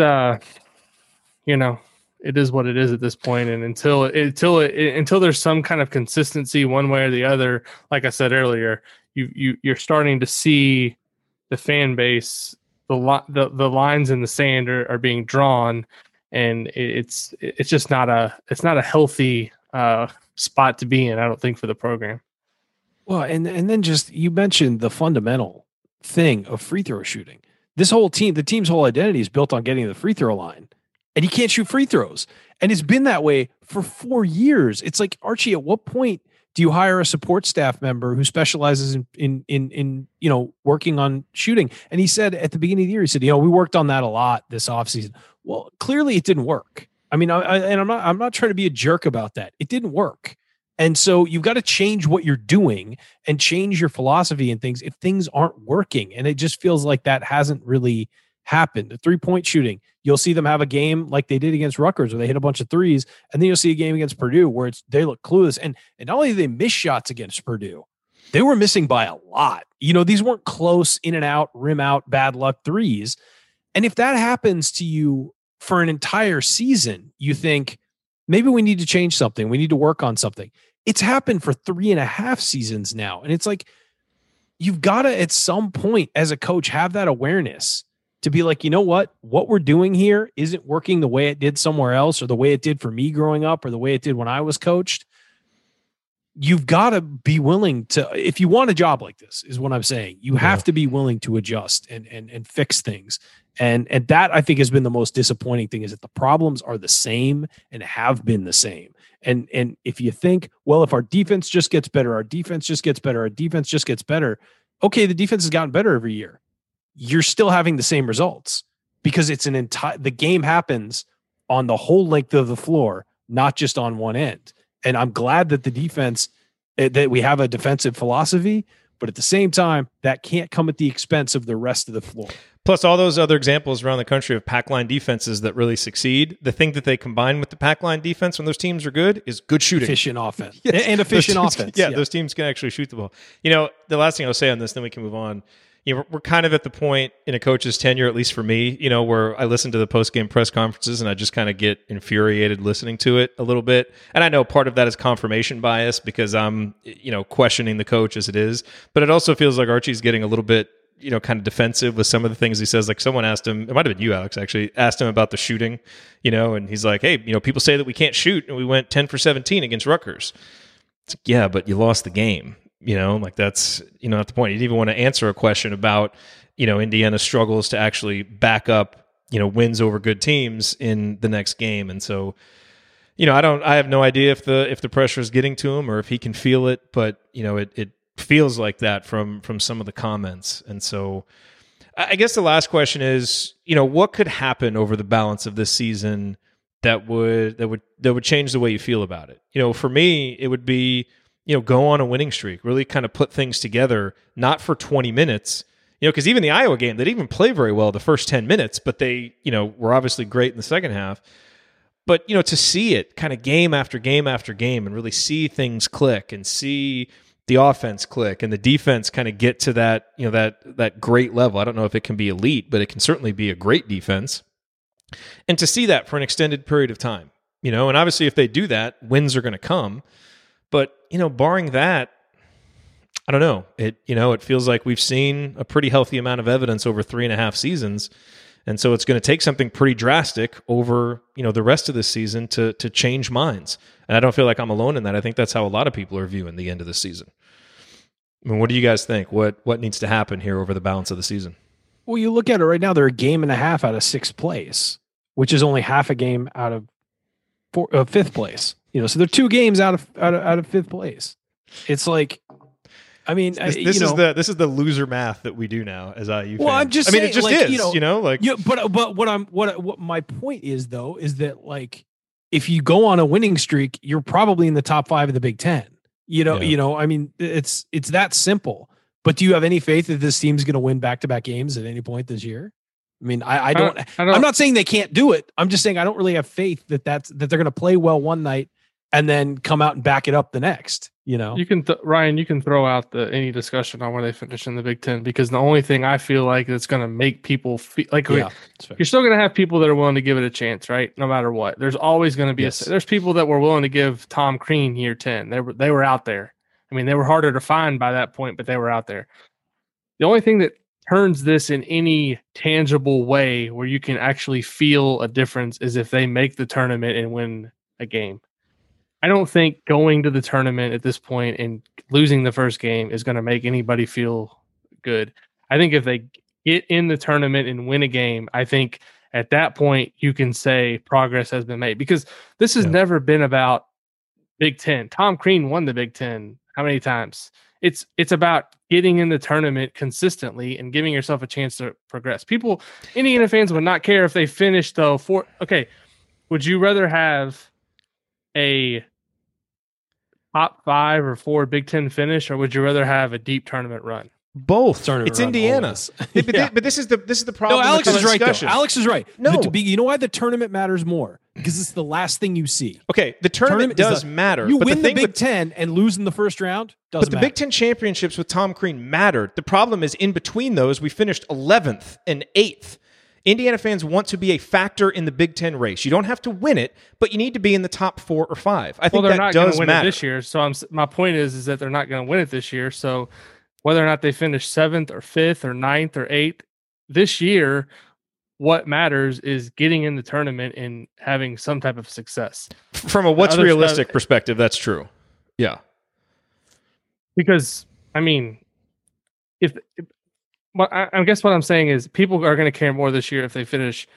it is what it is at this point. And until there's some kind of consistency one way or the other, like I said earlier, you're starting to see the fan base, the lines in the sand are being drawn, and it's just not a healthy spot to be in, I don't think, for the program. Well, and then just, you mentioned the fundamental thing of free throw shooting. This whole team, the team's whole identity is built on getting to the free throw line, and you can't shoot free throws. And it's been that way for 4 years. It's like, Archie, at what point Do you hire a support staff member who specializes in working on shooting? And he said at the beginning of the year, he said, we worked on that a lot this offseason. Well, clearly it didn't work. I mean, I'm not trying to be a jerk about that. It didn't work. And so you've got to change what you're doing and change your philosophy and things if things aren't working. And it just feels like that hasn't really happened. The 3-point shooting, you'll see them have a game like they did against Rutgers where they hit a bunch of threes, and then you'll see a game against Purdue where they look clueless. And not only did they miss shots against Purdue, they were missing by a lot. These weren't close in and out, rim out, bad luck threes. And if that happens to you for an entire season, you think maybe we need to change something. We need to work on something. It's happened for 3.5 seasons now. And it's like, you've got to, at some point as a coach, have that awareness to be like, what we're doing here isn't working the way it did somewhere else, or the way it did for me growing up, or the way it did when I was coached. You've got to be willing to, if you want a job like this, is what I'm saying. You have to be willing to adjust and fix things. And that, I think, has been the most disappointing thing, is that the problems are the same and have been the same. And if you think, well, if our defense just gets better, our defense just gets better, okay, the defense has gotten better every year. You're still having the same results because it's the game happens on the whole length of the floor, not just on one end. And I'm glad that the defense, that we have a defensive philosophy, but at the same time, that can't come at the expense of the rest of the floor. Plus, all those other examples around the country of pack line defenses that really succeed, the thing that they combine with the pack line defense when those teams are good is good shooting. Efficient offense. Yes. And efficient offense. Those teams can actually shoot the ball. The last thing I'll say on this, then we can move on. We're kind of at the point in a coach's tenure, at least for me, where I listen to the post-game press conferences and I just kind of get infuriated listening to it a little bit. And I know part of that is confirmation bias because I'm, questioning the coach as it is. But it also feels like Archie's getting a little bit, kind of defensive with some of the things he says. Like someone asked him, it might have been you, Alex, actually, asked him about the shooting, and he's like, hey, people say that we can't shoot and we went 10 for 17 against Rutgers. It's like, yeah, but you lost the game. That's, not the point. You didn't even want to answer a question about, Indiana's struggles to actually back up, wins over good teams in the next game. And so, I have no idea if the pressure is getting to him or if he can feel it, but, it feels like that from some of the comments. And so I guess the last question is, what could happen over the balance of this season that would change the way you feel about it? For me, it would be, go on a winning streak, really kind of put things together, not for 20 minutes, because even the Iowa game, they didn't even play very well the first 10 minutes, but they, were obviously great in the second half. But, to see it kind of game after game after game and really see things click and see the offense click and the defense kind of get to that, that great level. I don't know if it can be elite, but it can certainly be a great defense. And to see that for an extended period of time, and obviously if they do that, wins are going to come. But, barring that, I don't know. It feels like we've seen a pretty healthy amount of evidence over 3.5 seasons. And so it's going to take something pretty drastic over, the rest of this season to change minds. And I don't feel like I'm alone in that. I think that's how a lot of people are viewing the end of the season. I mean, what do you guys think? What needs to happen here over the balance of the season? Well, you look at it right now, they're a game and a half out of 6th place, which is only half a game out of 5th place. So they're 2 games out of 5th place. It's like, I mean, this is the loser math that we do now as IU fans. Well, I'm just saying, it just is, but what my point is though, is that like, if you go on a winning streak, you're probably in the top 5 of the Big Ten, I mean, it's that simple. But do you have any faith that this team's going to win back-to-back games at any point this year? I mean, I don't. I'm not saying they can't do it. I'm just saying I don't really have faith that they're going to play well one night and then come out and back it up the next. You can Ryan, you can throw out any discussion on where they finish in the Big Ten, because the only thing I feel like that's going to make people feel like you're still going to have people that are willing to give it a chance, right? No matter what, there's always going to be there's people that were willing to give Tom Crean year 10. They were out there. I mean, they were harder to find by that point, but they were out there. The only thing that turns this in any tangible way where you can actually feel a difference is if they make the tournament and win a game. I don't think going to the tournament at this point and losing the first game is going to make anybody feel good. I think if they get in the tournament and win a game, I think at that point you can say progress has been made, because this has never been about Big Ten. Tom Crean won the Big Ten how many times? It's about getting in the tournament consistently and giving yourself a chance to progress. Indiana fans would not care if they finished though. Would you rather have a top 5 or 4 Big Ten finish, or would you rather have a deep tournament run? Both. It's Indiana. But this is the problem. No, Alex is right, though. Alex is right. No. You know why the tournament matters more? Because it's the last thing you see. Okay, the tournament does matter. You but win the Big Ten and lose in the first round, doesn't matter. But the Big Ten championships with Tom Crean mattered. The problem is in between those, we finished 11th and 8th. Indiana fans want to be a factor in the Big Ten race. You don't have to win it, but you need to be in the top 4 or 5. I think they're that not does going to win matter it this year. So my point is that they're not going to win it this year. So whether or not they finish 7th or 5th or 9th or 8th this year, what matters is getting in the tournament and having some type of success. From a what's realistic perspective, that's true. Yeah. Because, I mean, I guess what I'm saying is people are going to care more this year if they finish,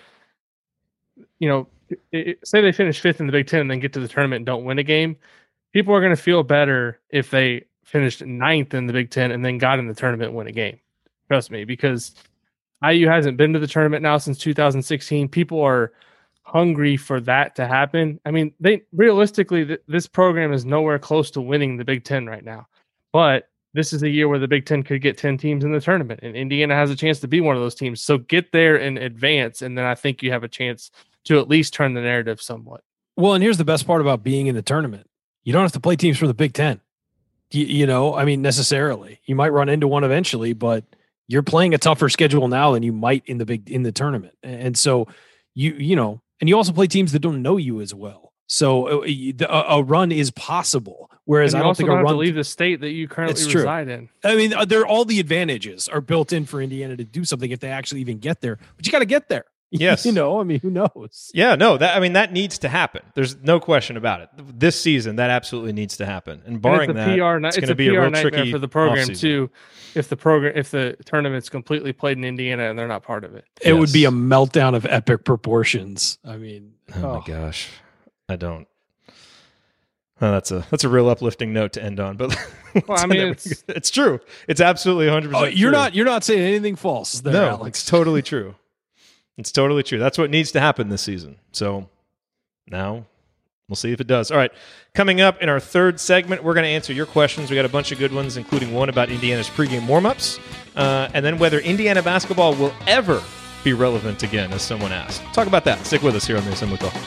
say they finish 5th in the Big Ten and then get to the tournament and don't win a game. People are going to feel better if they finished 9th in the Big Ten and then got in the tournament and win a game. Trust me, because IU hasn't been to the tournament now since 2016. People are hungry for that to happen. I mean, realistically, this program is nowhere close to winning the Big Ten right now. But this is a year where the Big Ten could get 10 teams in the tournament, and Indiana has a chance to be one of those teams. So get there in advance, and then I think you have a chance to at least turn the narrative somewhat. Well, and here's the best part about being in the tournament. You don't have to play teams from the Big Ten. Necessarily. You might run into one eventually, but you're playing a tougher schedule now than you might in the tournament. And so and you also play teams that don't know you as well. So a run is possible. Whereas I don't think a run to leave the state that you currently reside in. I mean, all the advantages are built in for Indiana to do something if they actually even get there. But you got to get there. Yes. I mean, who knows? Yeah, no, that needs to happen. There's no question about it. This season, that absolutely needs to happen. And barring that, it's going to be a real tricky for the program off-season. too. If the tournament's completely played in Indiana and they're not part of it, it would be a meltdown of epic proportions. I mean, oh my gosh, I don't. Well, that's a real uplifting note to end on, but well, I mean, it's true. It's absolutely 100%. Oh, you're not saying anything false there, no, Alex. It's totally true. It's totally true. That's what needs to happen this season. So now we'll see if it does. All right. Coming up in our third segment, we're going to answer your questions. We got a bunch of good ones, including one about Indiana's pregame warmups, and then whether Indiana basketball will ever be relevant again, as someone asked. Talk about that. Stick with us here on the Assembly Call.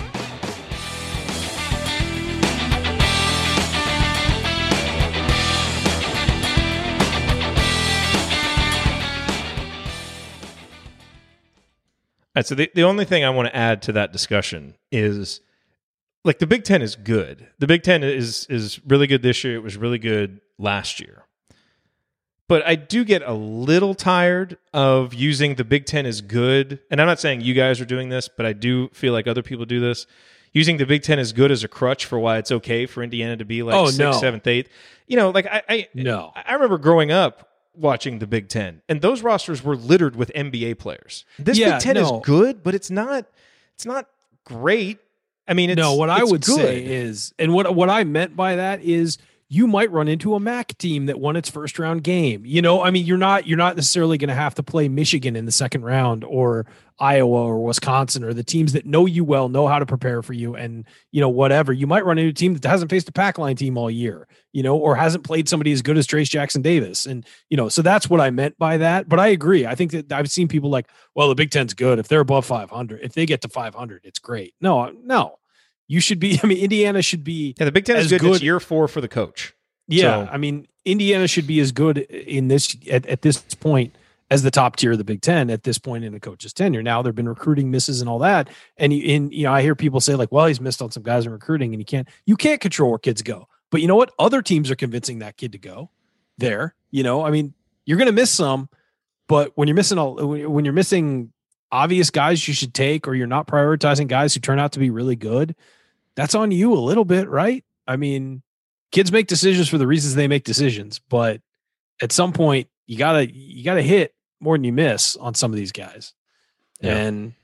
All right, so the only thing I want to add to that discussion is, like, the Big Ten is good. The Big Ten is really good this year. It was really good last year. But I do get a little tired of using the Big Ten is good. And I'm not saying you guys are doing this, but I do feel like other people do this. Using the Big Ten is good as a crutch for why it's okay for Indiana to be like 6th, 7th, 8th. I remember growing up watching the Big Ten, and those rosters were littered with NBA players. This Big Ten is good, but it's not great. I mean, what I would say is, and what I meant by that is, you might run into a MAC team that won its first round game. I mean, you're not necessarily going to have to play Michigan in the second round, or Iowa or Wisconsin, or the teams that know you well, know how to prepare for you, and whatever. You might run into a team that hasn't faced a pack line team all year, or hasn't played somebody as good as Trace Jackson Davis, and so that's what I meant by that. But I agree. I think that I've seen people like, well, the Big Ten's good if they're above 500. If they get to 500, it's great. No. You should be. I mean, Indiana should be. Yeah, the Big Ten is good. It's year 4 for the coach. Yeah, so. I mean, Indiana should be as good in this at this point as the top tier of the Big Ten at this point in a coach's tenure. Now there've been recruiting misses and all that, and I hear people say like, well, he's missed on some guys in recruiting, and you can't control where kids go. But you know what? Other teams are convincing that kid to go there. I mean, you're going to miss some, but when you're missing obvious guys you should take, or you're not prioritizing guys who turn out to be really good, that's on you a little bit, right? I mean, kids make decisions for the reasons they make decisions, but at some point you gotta hit more than you miss on some of these guys. Yeah. And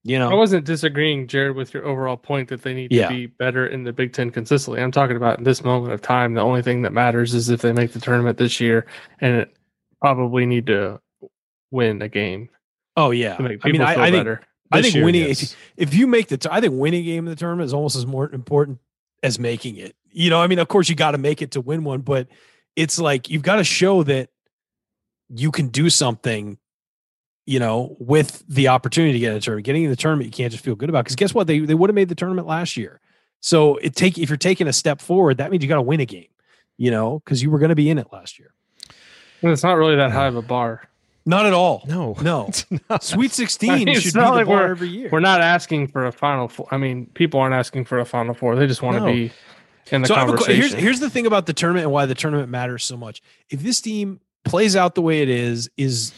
You I know, wasn't disagreeing, Jared, with your overall point that they need Yeah. to be better in the Big Ten consistently. I'm talking about in this moment of time, the only thing that matters is if they make the tournament this year, and it probably need to win a game oh yeah. to make I mean, people feel I think better. I This think year, winning. yes. If you make I think winning a game in the tournament is almost as more important as making it. You know, I mean, of course you got to make it to win one, but it's like you've got to show that you can do something. You know, with the opportunity to get in a tournament, getting in the tournament, you can't just feel good about. Because guess what? They would have made the tournament last year. So if you're taking a step forward, that means you got to win a game. You know, because you were going to be in it last year. And it's not really that high of a bar. Not at all. No, it's not. Sweet 16 I mean, it's should be not the like bar every year. We're not asking for a Final Four. I mean, people aren't asking for a Final Four. They just want to No. be in the So I have conversation. here's the thing about the tournament and why the tournament matters so much. If this team plays out the way it is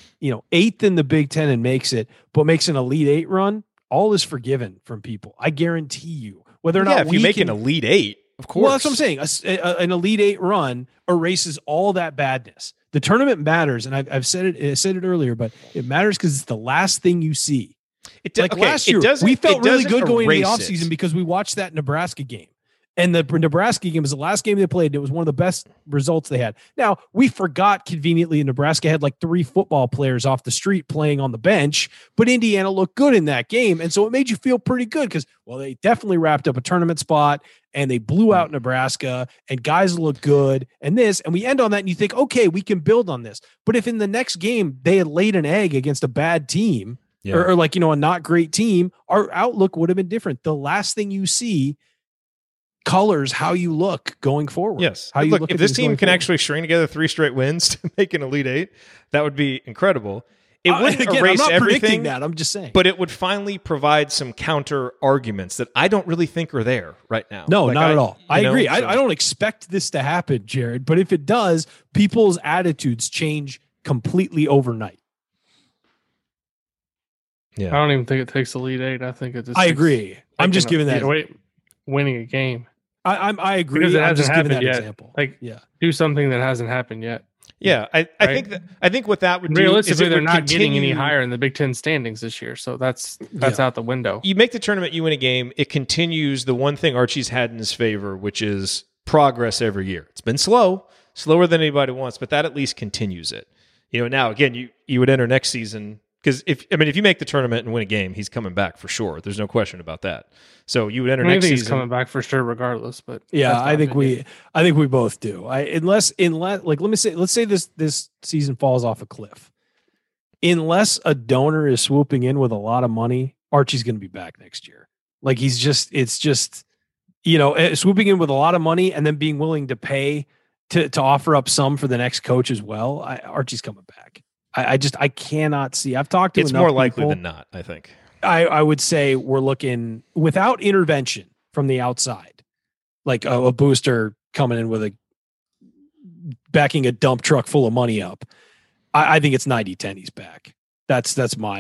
8th in the Big Ten and makes it, but makes an Elite Eight run, all is forgiven from people. I guarantee you. Whether or not if you make an Elite Eight, of course. well, that's what I'm saying. An Elite Eight run erases all that badness. The tournament matters, and I've said it earlier, but it matters because it's the last thing you see. Like last year, we felt really good going into the offseason because we watched that Nebraska game. And the Nebraska game was the last game they played. And it was one of the best results they had. Now, we forgot conveniently Nebraska had like 3 football players off the street playing on the bench, but Indiana looked good in that game. And so it made you feel pretty good because, well, they definitely wrapped up a tournament spot and they blew out Nebraska and guys look good and we end on that and you think, okay, we can build on this. But if in the next game they had laid an egg against a bad team or like, a not great team, our outlook would have been different. The last thing you see colors how you look going forward. Yes. How you Look, look if at this things team going can forward. actually string together 3 straight wins to make an Elite Eight, that would be incredible. It wouldn't Again, erase I'm not predicting everything, that. I'm just saying. but it would finally provide some counter arguments that I don't really think are there right now. No, Like, not at all. I agree. so- I don't expect this to happen, Jared. But if it does, people's attitudes change completely overnight. I Yeah. don't even think it takes Elite Eight. I think it just I takes agree. I'm just taking giving that. winning a game. I agree. Because it I'm hasn't just giving happened that yet. example. Like, Yeah. do something that hasn't happened yet. Yeah. I Right. think what that would do is Realistically, it they're would not getting any continue- higher in the Big Ten standings this year, so that's out the window. You make the tournament, you win a game, it continues the one thing Archie's had in his favor, which is progress every year. It's been slower than anybody wants, but that at least continues it. Now again, you would enter next season because if you make the tournament and win a game, he's coming back for sure. There's no question about that. So you would enter I next think he's season. coming back for sure, regardless. But Yeah, that's my I think opinion. we both do. Unless like let's say this season falls off a cliff. Unless a donor is swooping in with a lot of money, Archie's going to be back next year. Like it's just swooping in with a lot of money and then being willing to pay to offer up some for the next coach as well. Archie's coming back. I cannot see. I've talked to It's enough more likely people. than not, I think. I would say we're looking without intervention from the outside, like a booster coming in with backing a dump truck full of money up. I think it's 90-10 he's back. That's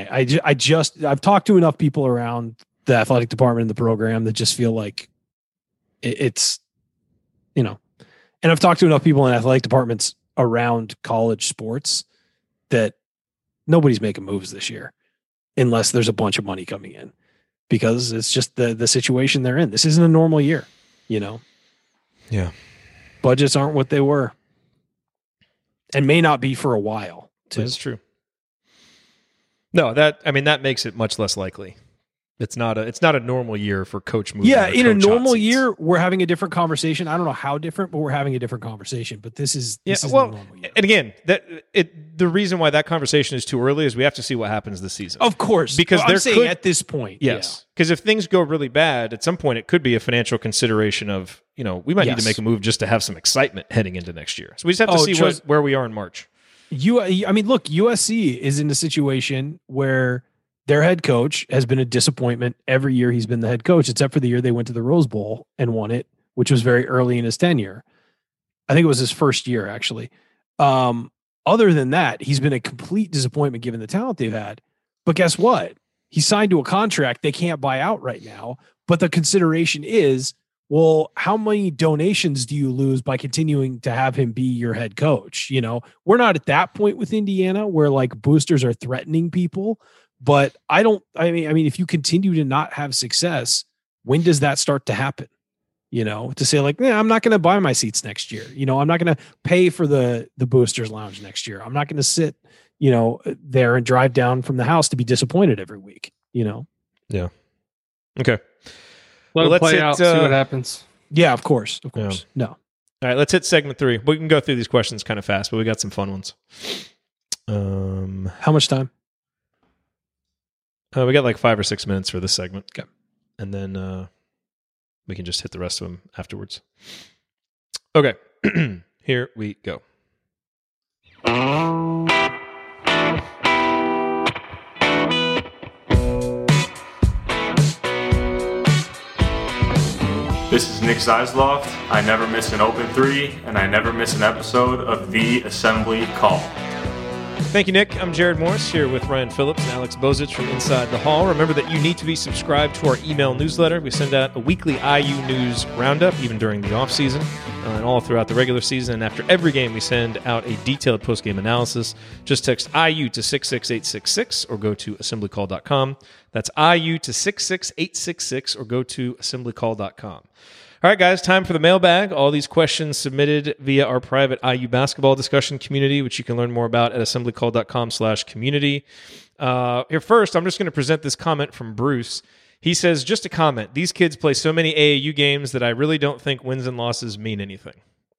I've talked to enough people around the athletic department in the program that just feel like it's, and I've talked to enough people in athletic departments around college sports that nobody's making moves this year unless there's a bunch of money coming in because it's just the situation they're in. This isn't a normal year, Yeah. budgets aren't what they were and may not be for a while too. That's true. No, that makes it much less likely. It's not a normal year for coach movement. Yeah, or in a coach hot normal seats. year, we're having a different conversation. I don't know how different, but we're having a different conversation. But this is a normal year. And again, the reason why that conversation is too early is we have to see what happens this season. Of course, Because I'm there saying could- at this point, Yes, because if things go really bad, at some point it could be a financial consideration of we might need to Yes. make a move just to have some excitement heading into next year. So we just have to see trust- where we are in March. Look, USC is in a situation where their head coach has been a disappointment every year he's been the head coach, except for the year they went to the Rose Bowl and won it, which was very early in his tenure. I think it was his first year, actually. Other than that, he's been a complete disappointment given the talent they've had. But guess what? He signed to a contract they can't buy out right now. But the consideration is, well, how many donations do you lose by continuing to have him be your head coach? We're not at that point with Indiana where like boosters are threatening people, But I mean, if you continue to not have success, when does that start to happen? To say like, I'm not going to buy my seats next year. I'm not going to pay for the Boosters Lounge next year. I'm not going to sit, there and drive down from the house to be disappointed every week, Yeah. Okay. Let it play out, see what happens. Yeah, of course. Yeah. No. All right, let's hit segment 3. We can go through these questions kind of fast, but we got some fun ones. How much time? We got like 5 or 6 minutes for this segment. Okay. And then we can just hit the rest of them afterwards. Okay. Here we go. This is Nick Zeisloft. I never miss an open 3, and I never miss an episode of The Assembly Call. Thank you, Nick. I'm Jared Morris here with Ryan Phillips and Alex Bozich from Inside the Hall. Remember that you need to be subscribed to our email newsletter. We send out a weekly IU news roundup, even during the offseason and all throughout the regular season. And after every game, we send out a detailed postgame analysis. Just text IU to 66866 or go to assemblycall.com. That's IU to 66866 or go to assemblycall.com. All right, guys, time for the mailbag. All these questions submitted via our private IU basketball discussion community, which you can learn more about at assemblycall.com/community. Here first, I'm just going to present this comment from Bruce. He says, just a comment. These kids play so many AAU games that I really don't think wins and losses mean anything.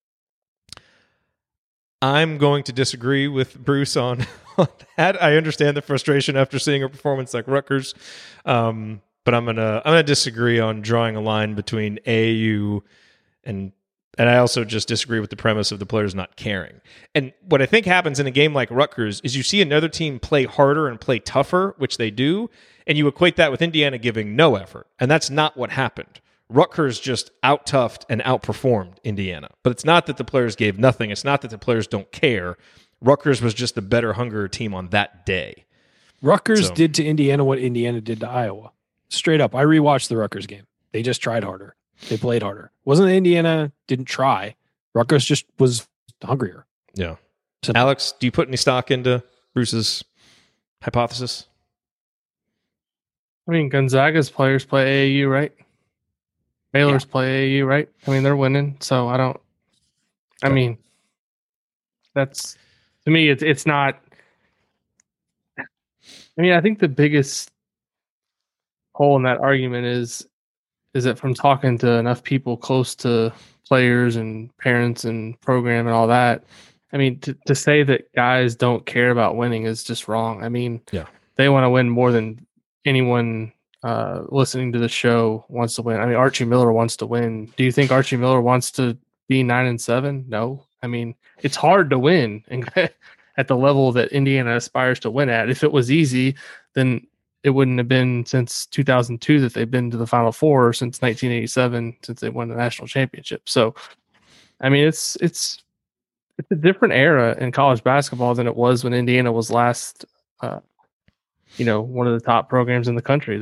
I'm going to disagree with Bruce on that. I understand the frustration after seeing a performance like Rutgers. But I'm gonna disagree on drawing a line between AAU and I also just disagree with the premise of the players not caring. And what I think happens in a game like Rutgers is you see another team play harder and play tougher, which they do, and you equate that with Indiana giving no effort. And that's not what happened. Rutgers just out-toughed and outperformed Indiana. But it's not that the players gave nothing. It's not that the players don't care. Rutgers was just the better, hungrier team on that day. Rutgers did to Indiana what Indiana did to Iowa. Straight up. I rewatched the Rutgers game. They just tried harder. They played harder. Wasn't that Indiana didn't try. Rutgers just was hungrier. Yeah. Simple. Alex, do you put any stock into Bruce's hypothesis? I mean, Gonzaga's players play AAU, right? Baylor's play AAU, right? I mean, they're winning, so I don't. I mean, that's to me. It's not. I mean, I think the biggest hole in that argument is that from talking to enough people close to players and parents and program and all that. I mean, to say that guys don't care about winning is just wrong. I mean, they want to win more than anyone listening to the show wants to win. I mean, Archie Miller wants to win. Do you think Archie Miller wants to be 9-7? No. I mean, it's hard to win at the level that Indiana aspires to win at. If it was easy, then it wouldn't have been since 2002 that they've been to the Final Four, or since 1987 since they won the national championship. So, I mean, it's a different era in college basketball than it was when Indiana was last, one of the top programs in the country.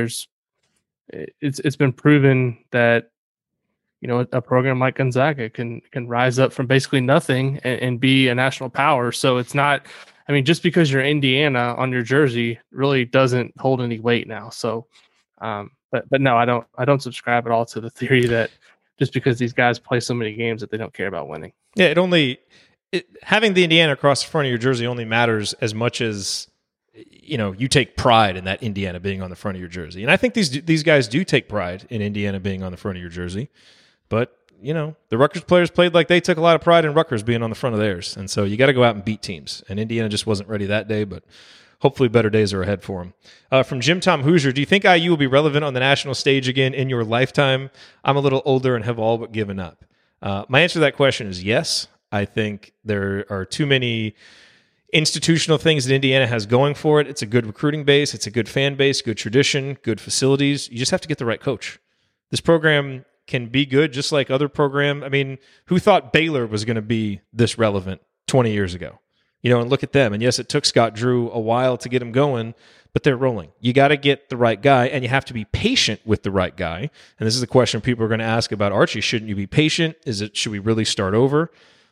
It's been proven that, a program like Gonzaga can rise up from basically nothing and be a national power. So it's not, I mean, just because you're Indiana on your jersey really doesn't hold any weight now. So, but no, I don't subscribe at all to the theory that just because these guys play so many games that they don't care about winning. Yeah, having the Indiana across the front of your jersey only matters as much as you take pride in that Indiana being on the front of your jersey. And I think these guys do take pride in Indiana being on the front of your jersey. But the Rutgers players played like they took a lot of pride in Rutgers being on the front of theirs. And so you got to go out and beat teams. And Indiana just wasn't ready that day, but hopefully better days are ahead for them. From Jim Tom Hoosier, do you think IU will be relevant on the national stage again in your lifetime? I'm a little older and have all but given up. My answer to that question is yes. I think there are too many institutional things that Indiana has going for it. It's a good recruiting base. It's a good fan base, good tradition, good facilities. You just have to get the right coach. This program can be good just like other program. I mean, who thought Baylor was going to be this relevant 20 years ago? And look at them. And yes, it took Scott Drew a while to get them going, but they're rolling. You got to get the right guy, and you have to be patient with the right guy. And this is a question people are going to ask about Archie. Shouldn't you be patient? Should we really start over?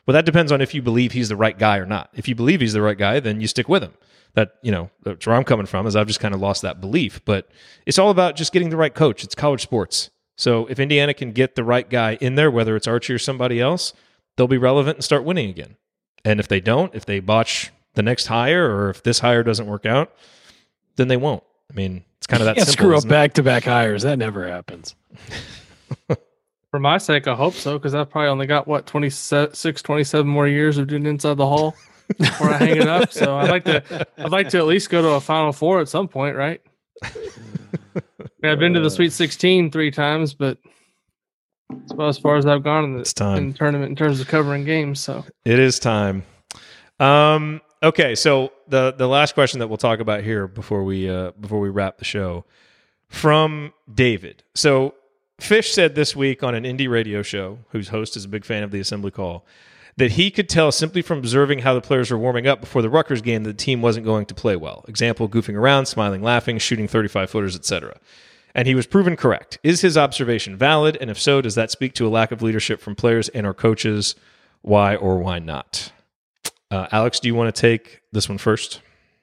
Well, that depends on if you believe he's the right guy or not. If you believe he's the right guy, then you stick with him. That's where I'm coming from, is I've just kind of lost that belief. But it's all about just getting the right coach. It's college sports. So if Indiana can get the right guy in there, whether it's Archie or somebody else, they'll be relevant and start winning again. And if they don't, if they botch the next hire, or if this hire doesn't work out, then they won't. I mean, it's kind of that simple. Screw up back-to-back hires. That never happens. For my sake, I hope so, because I've probably only got, 26, 27 more years of doing Inside the Hall before I hang it up. So I'd like to at least go to a Final Four at some point, right? I mean, I've been to the Sweet 16 3 times, but it's about as far as I've gone in the tournament in terms of covering games. So it is time. Okay, so the last question that we'll talk about here before we wrap the show, from David. So Fish said this week on an indie radio show, whose host is a big fan of the Assembly Call, that he could tell simply from observing how the players were warming up before the Rutgers game that the team wasn't going to play well. Example, goofing around, smiling, laughing, shooting 35-footers, etc. And he was proven correct. Is his observation valid? And if so, does that speak to a lack of leadership from players and or coaches? Why or why not? Alex, do you want to take this one first?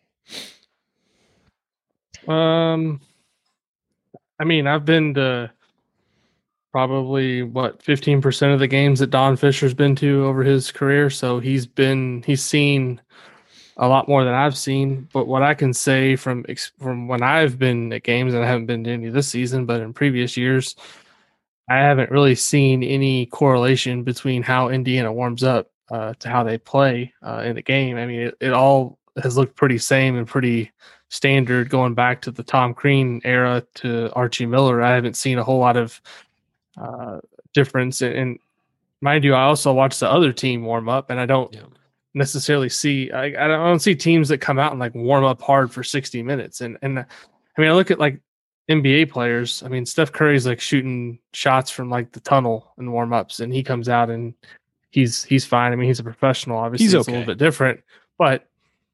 I mean, I've been to probably 15% of the games that Don Fisher's been to over his career. So he's seen a lot more than I've seen. But what I can say from when I've been at games, and I haven't been to any this season, but in previous years, I haven't really seen any correlation between how Indiana warms up to how they play in the game. I mean, it all has looked pretty same and pretty standard going back to the Tom Crean era to Archie Miller. I haven't seen a whole lot of difference. And mind you, I also watch the other team warm up, and I don't necessarily see I don't see teams that come out and like warm up hard for 60 minutes. And I mean, I look at like NBA players. I mean, Steph Curry's like shooting shots from like the tunnel in warm ups, and he comes out and he's fine. I mean, he's a professional. Obviously, he's it's a little bit different, but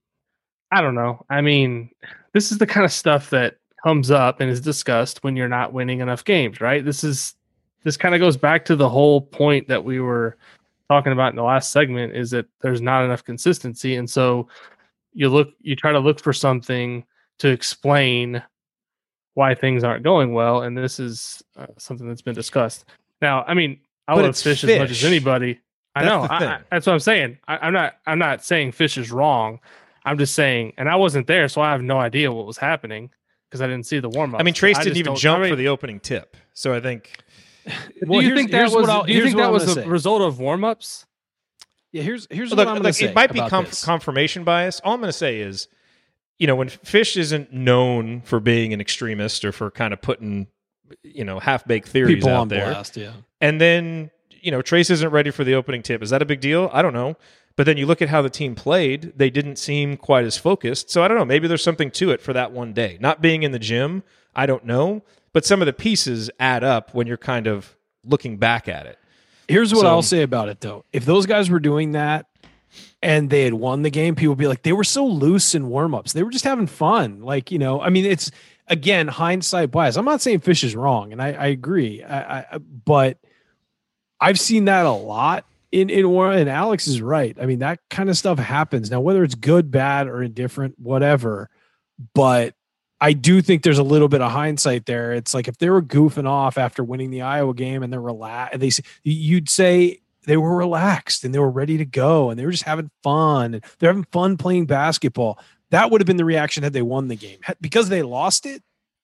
I don't know. I mean, this is the kind of stuff that comes up and is discussed when you're not winning enough games, right? This kind of goes back to the whole point that we were talking about in the last segment, is that there's not enough consistency. And so you try to look for something to explain why things aren't going well. And this is something that's been discussed. Now, I mean, I love Fish as much as anybody. I know. That's what I'm saying. I'm not saying Fish is wrong. I'm just saying, and I wasn't there, so I have no idea what was happening because I didn't see the warm up. I mean, Trace didn't even jump for the opening tip. So I think. Do you think that was a result of warm ups? Yeah, here's what I'm going to say. It might be confirmation bias. All I'm going to say is, when Fish isn't known for being an extremist or for kind of putting, half-baked theories people out on there. Blast, yeah. And then, Trace isn't ready for the opening tip. Is that a big deal? I don't know. But then you look at how the team played, they didn't seem quite as focused. So I don't know. Maybe there's something to it for that one day. Not being in the gym, I don't know. But some of the pieces add up when you're kind of looking back at it. Here's what I'll say about it, though. If those guys were doing that and they had won the game, people would be like, they were so loose in warm-ups. They were just having fun. Like, I mean, it's, again, hindsight bias. I'm not saying Fish is wrong, and I agree. But I've seen that a lot. And Alex is right. I mean, that kind of stuff happens. Now, whether it's good, bad, or indifferent, whatever, but I do think there's a little bit of hindsight there. It's like if they were goofing off after winning the Iowa game and they're relaxed, you'd say they were relaxed and they were ready to go and they were just having fun. And they're having fun playing basketball. That would have been the reaction had they won the game. Because they lost it,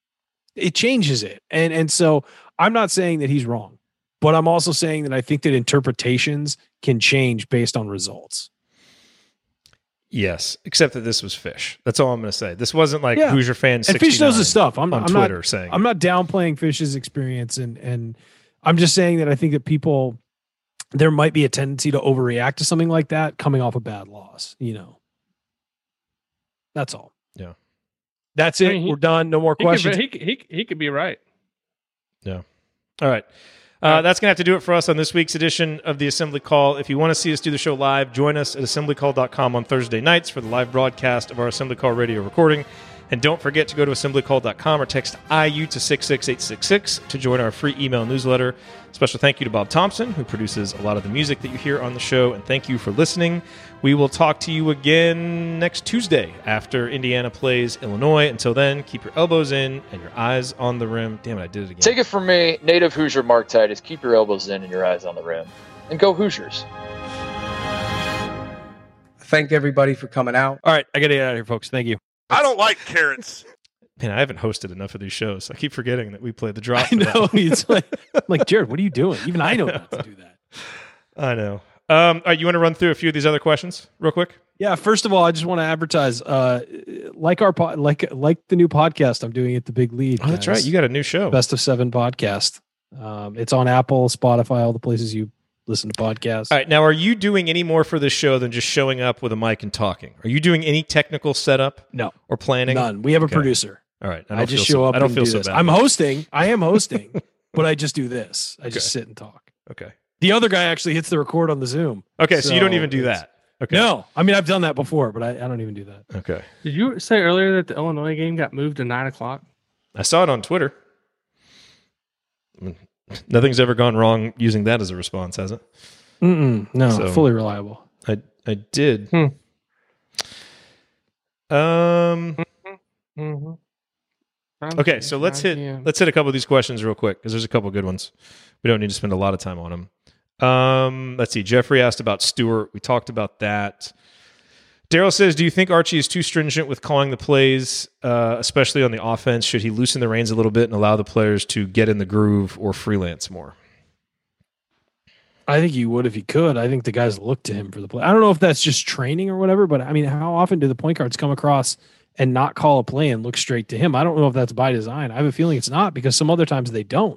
it changes it. And so I'm not saying that he's wrong. But I'm also saying that I think that interpretations can change based on results. Yes, except that this was Fish. That's all I'm going to say. This wasn't like Hoosier fan 69 and Fish knows his stuff. I'm on Twitter saying I'm not downplaying Fish's experience, and I'm just saying that I think that there might be a tendency to overreact to something like that coming off a bad loss. That's all. Yeah, that's it. We're done. No more questions. He could be right. Yeah. All right. That's going to have to do it for us on this week's edition of the Assembly Call. If you want to see us do the show live, join us at assemblycall.com on Thursday nights for the live broadcast of our Assembly Call radio recording. And don't forget to go to assemblycall.com or text IU to 66866 to join our free email newsletter. Special thank you to Bob Thompson, who produces a lot of the music that you hear on the show. And thank you for listening. We will talk to you again next Tuesday after Indiana plays Illinois. Until then, keep your elbows in and your eyes on the rim. Damn it, I did it again. Take it from me, native Hoosier Mark Titus. Keep your elbows in and your eyes on the rim. And go Hoosiers. Thank everybody for coming out. All right, I got to get out of here, folks. Thank you. I don't like carrots. Man, I haven't hosted enough of these shows. I keep forgetting that we played the drop. I know. It's like, Jared, what are you doing? Even I know not to do that. I know. All right, you want to run through a few of these other questions real quick? Yeah. First of all, I just want to advertise, like the new podcast I'm doing at the Big Lead. Oh, that's right. You got a new show, Best of 7 podcast. It's on Apple, Spotify, all the places you listen to podcasts. All right. Now, are you doing any more for this show than just showing up with a mic and talking? Are you doing any technical setup? No. Or planning? None. We have a producer. All right. I just show up. I don't feel so bad. I am hosting, but I just do this. I just sit and talk. Okay. The other guy actually hits the record on the Zoom. Okay. So you don't even do that. Okay. No. I mean, I've done that before, but I don't even do that. Okay. Did you say earlier that the Illinois game got moved to 9:00? I saw it on Twitter. Nothing's ever gone wrong using that as a response, has it? No, So, fully reliable. I did. Okay, so let's hit a couple of these questions real quick because there's a couple of good ones. We don't need to spend a lot of time on them. Let's see. Jeffrey asked about Stewart. We talked about that. Daryl says, do you think Archie is too stringent with calling the plays, especially on the offense? Should he loosen the reins a little bit and allow the players to get in the groove or freelance more? I think he would if he could. I think the guys look to him for the play. I don't know if that's just training or whatever, but I mean, how often do the point guards come across and not call a play and look straight to him? I don't know if that's by design. I have a feeling it's not because some other times they don't.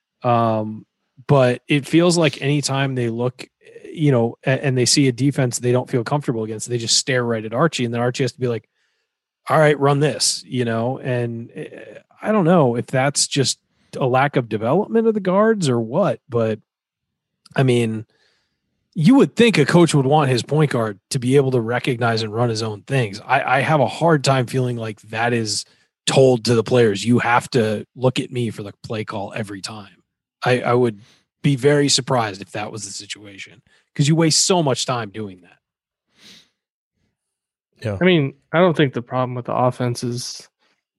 But it feels like anytime they look, and they see a defense they don't feel comfortable against, they just stare right at Archie, and then Archie has to be like, all right, run this, and I don't know if that's just a lack of development of the guards or what, but I mean, you would think a coach would want his point guard to be able to recognize and run his own things. I have a hard time feeling like that is told to the players. You have to look at me for the play call every time. I would be very surprised if that was the situation because you waste so much time doing that. Yeah. I mean, I don't think the problem with the offense is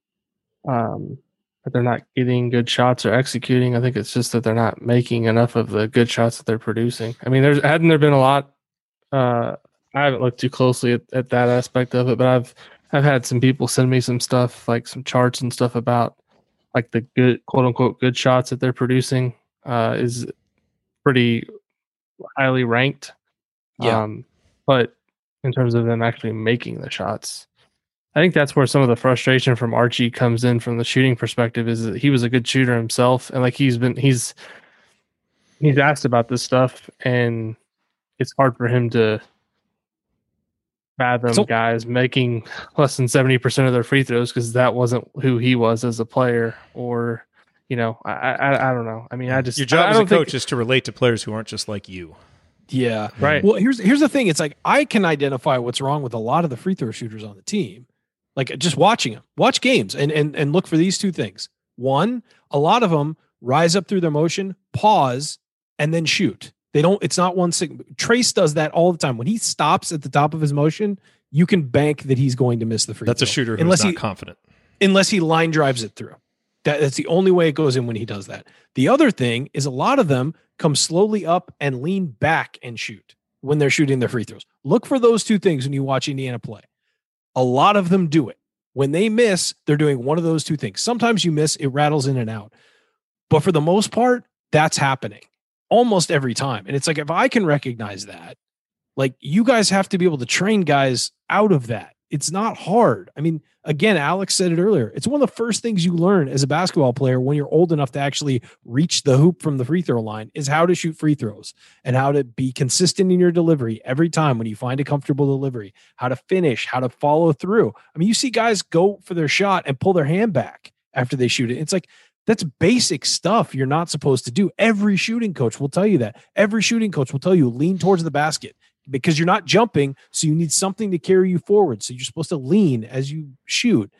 that they're not getting good shots or executing. I think it's just that they're not making enough of the good shots that they're producing. I mean, hadn't there been a lot? I haven't looked too closely at that aspect of it, but I've had some people send me some stuff, like some charts and stuff about like the good, quote unquote, good shots that they're producing is pretty highly ranked. Yeah. But in terms of them actually making the shots, I think that's where some of the frustration from Archie comes in from the shooting perspective, is that he was a good shooter himself. And like he's asked about this stuff, and it's hard for him to fathom guys making less than 70% of their free throws because that wasn't who he was as a player. Or, I don't know. I mean, your job as a coach is to relate to players who aren't just like you. Yeah. Right. Well, here's the thing. It's like, I can identify what's wrong with a lot of the free throw shooters on the team. Like just watching them, watch games and look for these two things. One, a lot of them rise up through their motion, pause, and then shoot. It's not one Trace does that all the time. When he stops at the top of his motion, you can bank that he's going to miss the free throw. That's a shooter who's not confident. Unless he line drives it through. That's the only way it goes in when he does that. The other thing is a lot of them come slowly up and lean back and shoot when they're shooting their free throws. Look for those two things when you watch Indiana play. A lot of them do it. When they miss, they're doing one of those two things. Sometimes you miss, it rattles in and out. But for the most part, that's happening almost every time. And it's like, if I can recognize that, like you guys have to be able to train guys out of that. It's not hard. I mean, again, Alex said it earlier. It's one of the first things you learn as a basketball player when you're old enough to actually reach the hoop from the free throw line is how to shoot free throws and how to be consistent in your delivery every time when you find a comfortable delivery, how to finish, how to follow through. I mean, you see guys go for their shot and pull their hand back after they shoot it. It's like, that's basic stuff you're not supposed to do. Every shooting coach will tell you that. Every shooting coach will tell you lean towards the basket because you're not jumping. So you need something to carry you forward. So you're supposed to lean as you shoot.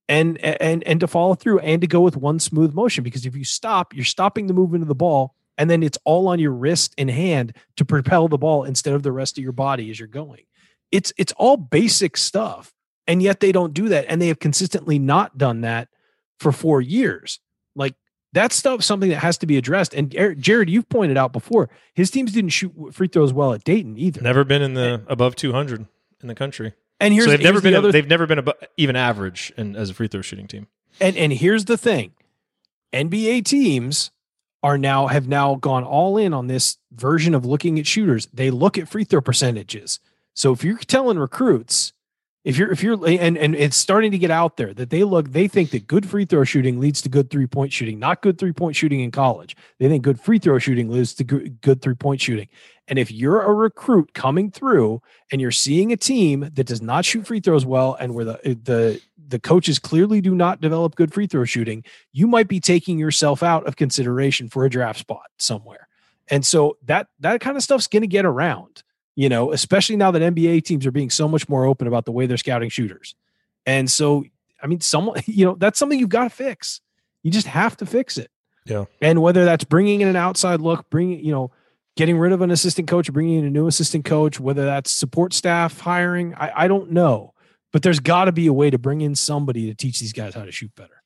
and to follow through and to go with one smooth motion, because if you stop, you're stopping the movement of the ball, and then it's all on your wrist and hand to propel the ball instead of the rest of your body as you're going. It's all basic stuff, and yet they don't do that, and they have consistently not done that for 4 years. Like, that stuff, something that has to be addressed. And Jared, you've pointed out before, his teams didn't shoot free throws well at Dayton either. Never been in the above 200 in the country. And they've never been above, even average as a free throw shooting team. And here's the thing: NBA teams have now gone all in on this version of looking at shooters. They look at free throw percentages. So if you're telling recruits, if you're and it's starting to get out there that they think that good free throw shooting leads to good 3-point shooting, not good 3-point shooting in college. They think good free throw shooting leads to good 3-point shooting. And if you're a recruit coming through and you're seeing a team that does not shoot free throws well, and where the coaches clearly do not develop good free throw shooting, you might be taking yourself out of consideration for a draft spot somewhere. And so that kind of stuff's going to get around. Especially now that NBA teams are being so much more open about the way they're scouting shooters. And so, I mean, that's something you've got to fix. You just have to fix it. Yeah. And whether that's bringing in an outside look, getting rid of an assistant coach, or bringing in a new assistant coach, whether that's support staff hiring, I don't know, but there's got to be a way to bring in somebody to teach these guys how to shoot better.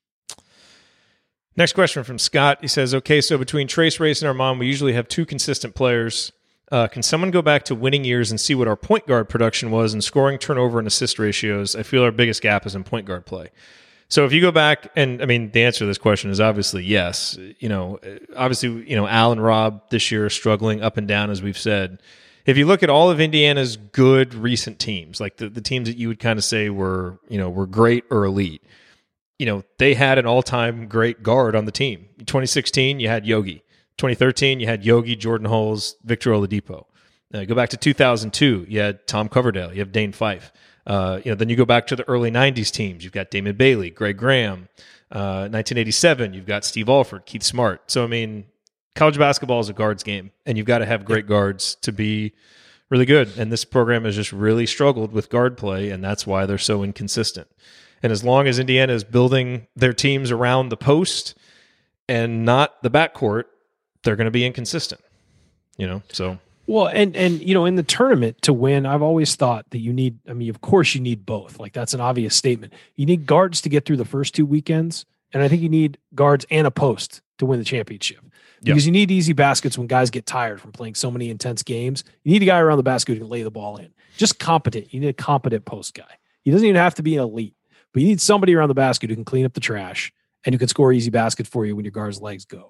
Next question from Scott. He says, okay, so between Trace, Race, and Armand, we usually have 2 consistent players. Can someone go back to winning years and see what our point guard production was in scoring, turnover, and assist ratios? I feel our biggest gap is in point guard play. So if you go back, and I mean, the answer to this question is obviously yes. Obviously, Al and Rob this year are struggling up and down, as we've said. If you look at all of Indiana's good recent teams, like the teams that you would kind of say were great or elite, they had an all-time great guard on the team. In 2016, you had Yogi. 2013, you had Yogi, Jordan Hulls, Victor Oladipo. Go back to 2002, you had Tom Coverdale, you have Dane Fife. Then you go back to the early 90s teams. You've got Damon Bailey, Greg Graham. 1987, you've got Steve Alford, Keith Smart. So, I mean, college basketball is a guards game, and you've got to have great guards to be really good. And this program has just really struggled with guard play, and that's why they're so inconsistent. And as long as Indiana is building their teams around the post and not the backcourt, they're going to be inconsistent, so. Well, and in the tournament to win, I've always thought that of course you need both. Like, that's an obvious statement. You need guards to get through the first 2 weekends. And I think you need guards and a post to win the championship, because you need easy baskets when guys get tired from playing so many intense games. You need a guy around the basket who can lay the ball in. Just competent. You need a competent post guy. He doesn't even have to be an elite, but you need somebody around the basket who can clean up the trash and who can score easy basket for you when your guard's legs go.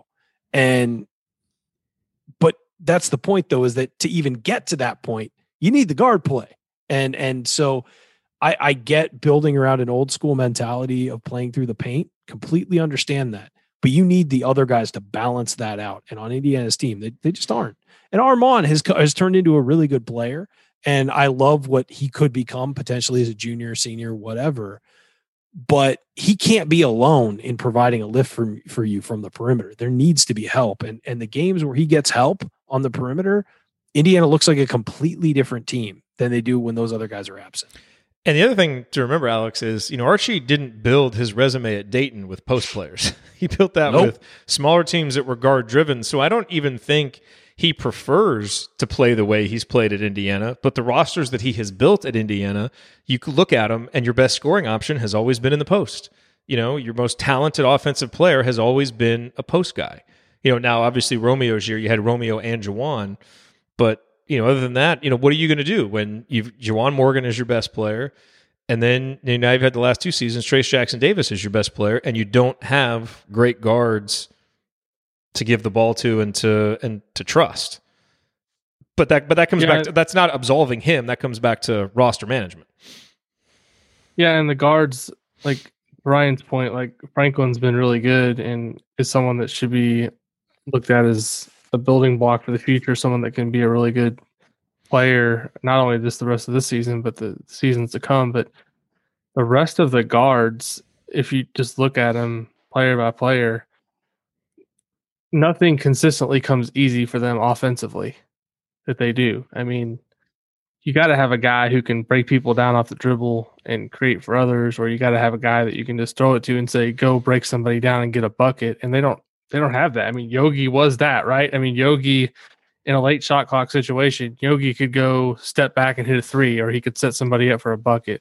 But that's the point, though, is that to even get to that point, you need the guard play. And so I get building around an old school mentality of playing through the paint, completely understand that. But you need the other guys to balance that out. And on Indiana's team, they just aren't. And Armand has turned into a really good player. And I love what he could become potentially as a junior, senior, whatever. But he can't be alone in providing a lift for you from the perimeter. There needs to be help. And the games where he gets help on the perimeter, Indiana looks like a completely different team than they do when those other guys are absent. And the other thing to remember, Alex, is, Archie didn't build his resume at Dayton with post players. He built that with smaller teams that were guard driven. So I don't even think he prefers to play the way he's played at Indiana, but the rosters that he has built at Indiana, you could look at them and your best scoring option has always been in the post. Your most talented offensive player has always been a post guy. Now obviously Romeo's year, you had Romeo and Juwan, but other than that, what are you going to do when you've Juwan Morgan is your best player, and then now you've had the last 2 seasons, Trace Jackson Davis is your best player, and you don't have great guards to give the ball to and to trust. But that comes back to, that's not absolving him. That comes back to roster management. Yeah, and the guards, like Brian's point, like Franklin's been really good and is someone that should be looked at as a building block for the future, someone that can be a really good player, not only just the rest of this season, but the seasons to come. But the rest of the guards, if you just look at them player by player, nothing consistently comes easy for them offensively that they do. I mean, you got to have a guy who can break people down off the dribble and create for others, or you got to have a guy that you can just throw it to and say, go break somebody down and get a bucket. And they don't have that. I mean, Yogi was that, right? I mean, Yogi in a late shot clock situation, Yogi could go step back and hit a three, or he could set somebody up for a bucket.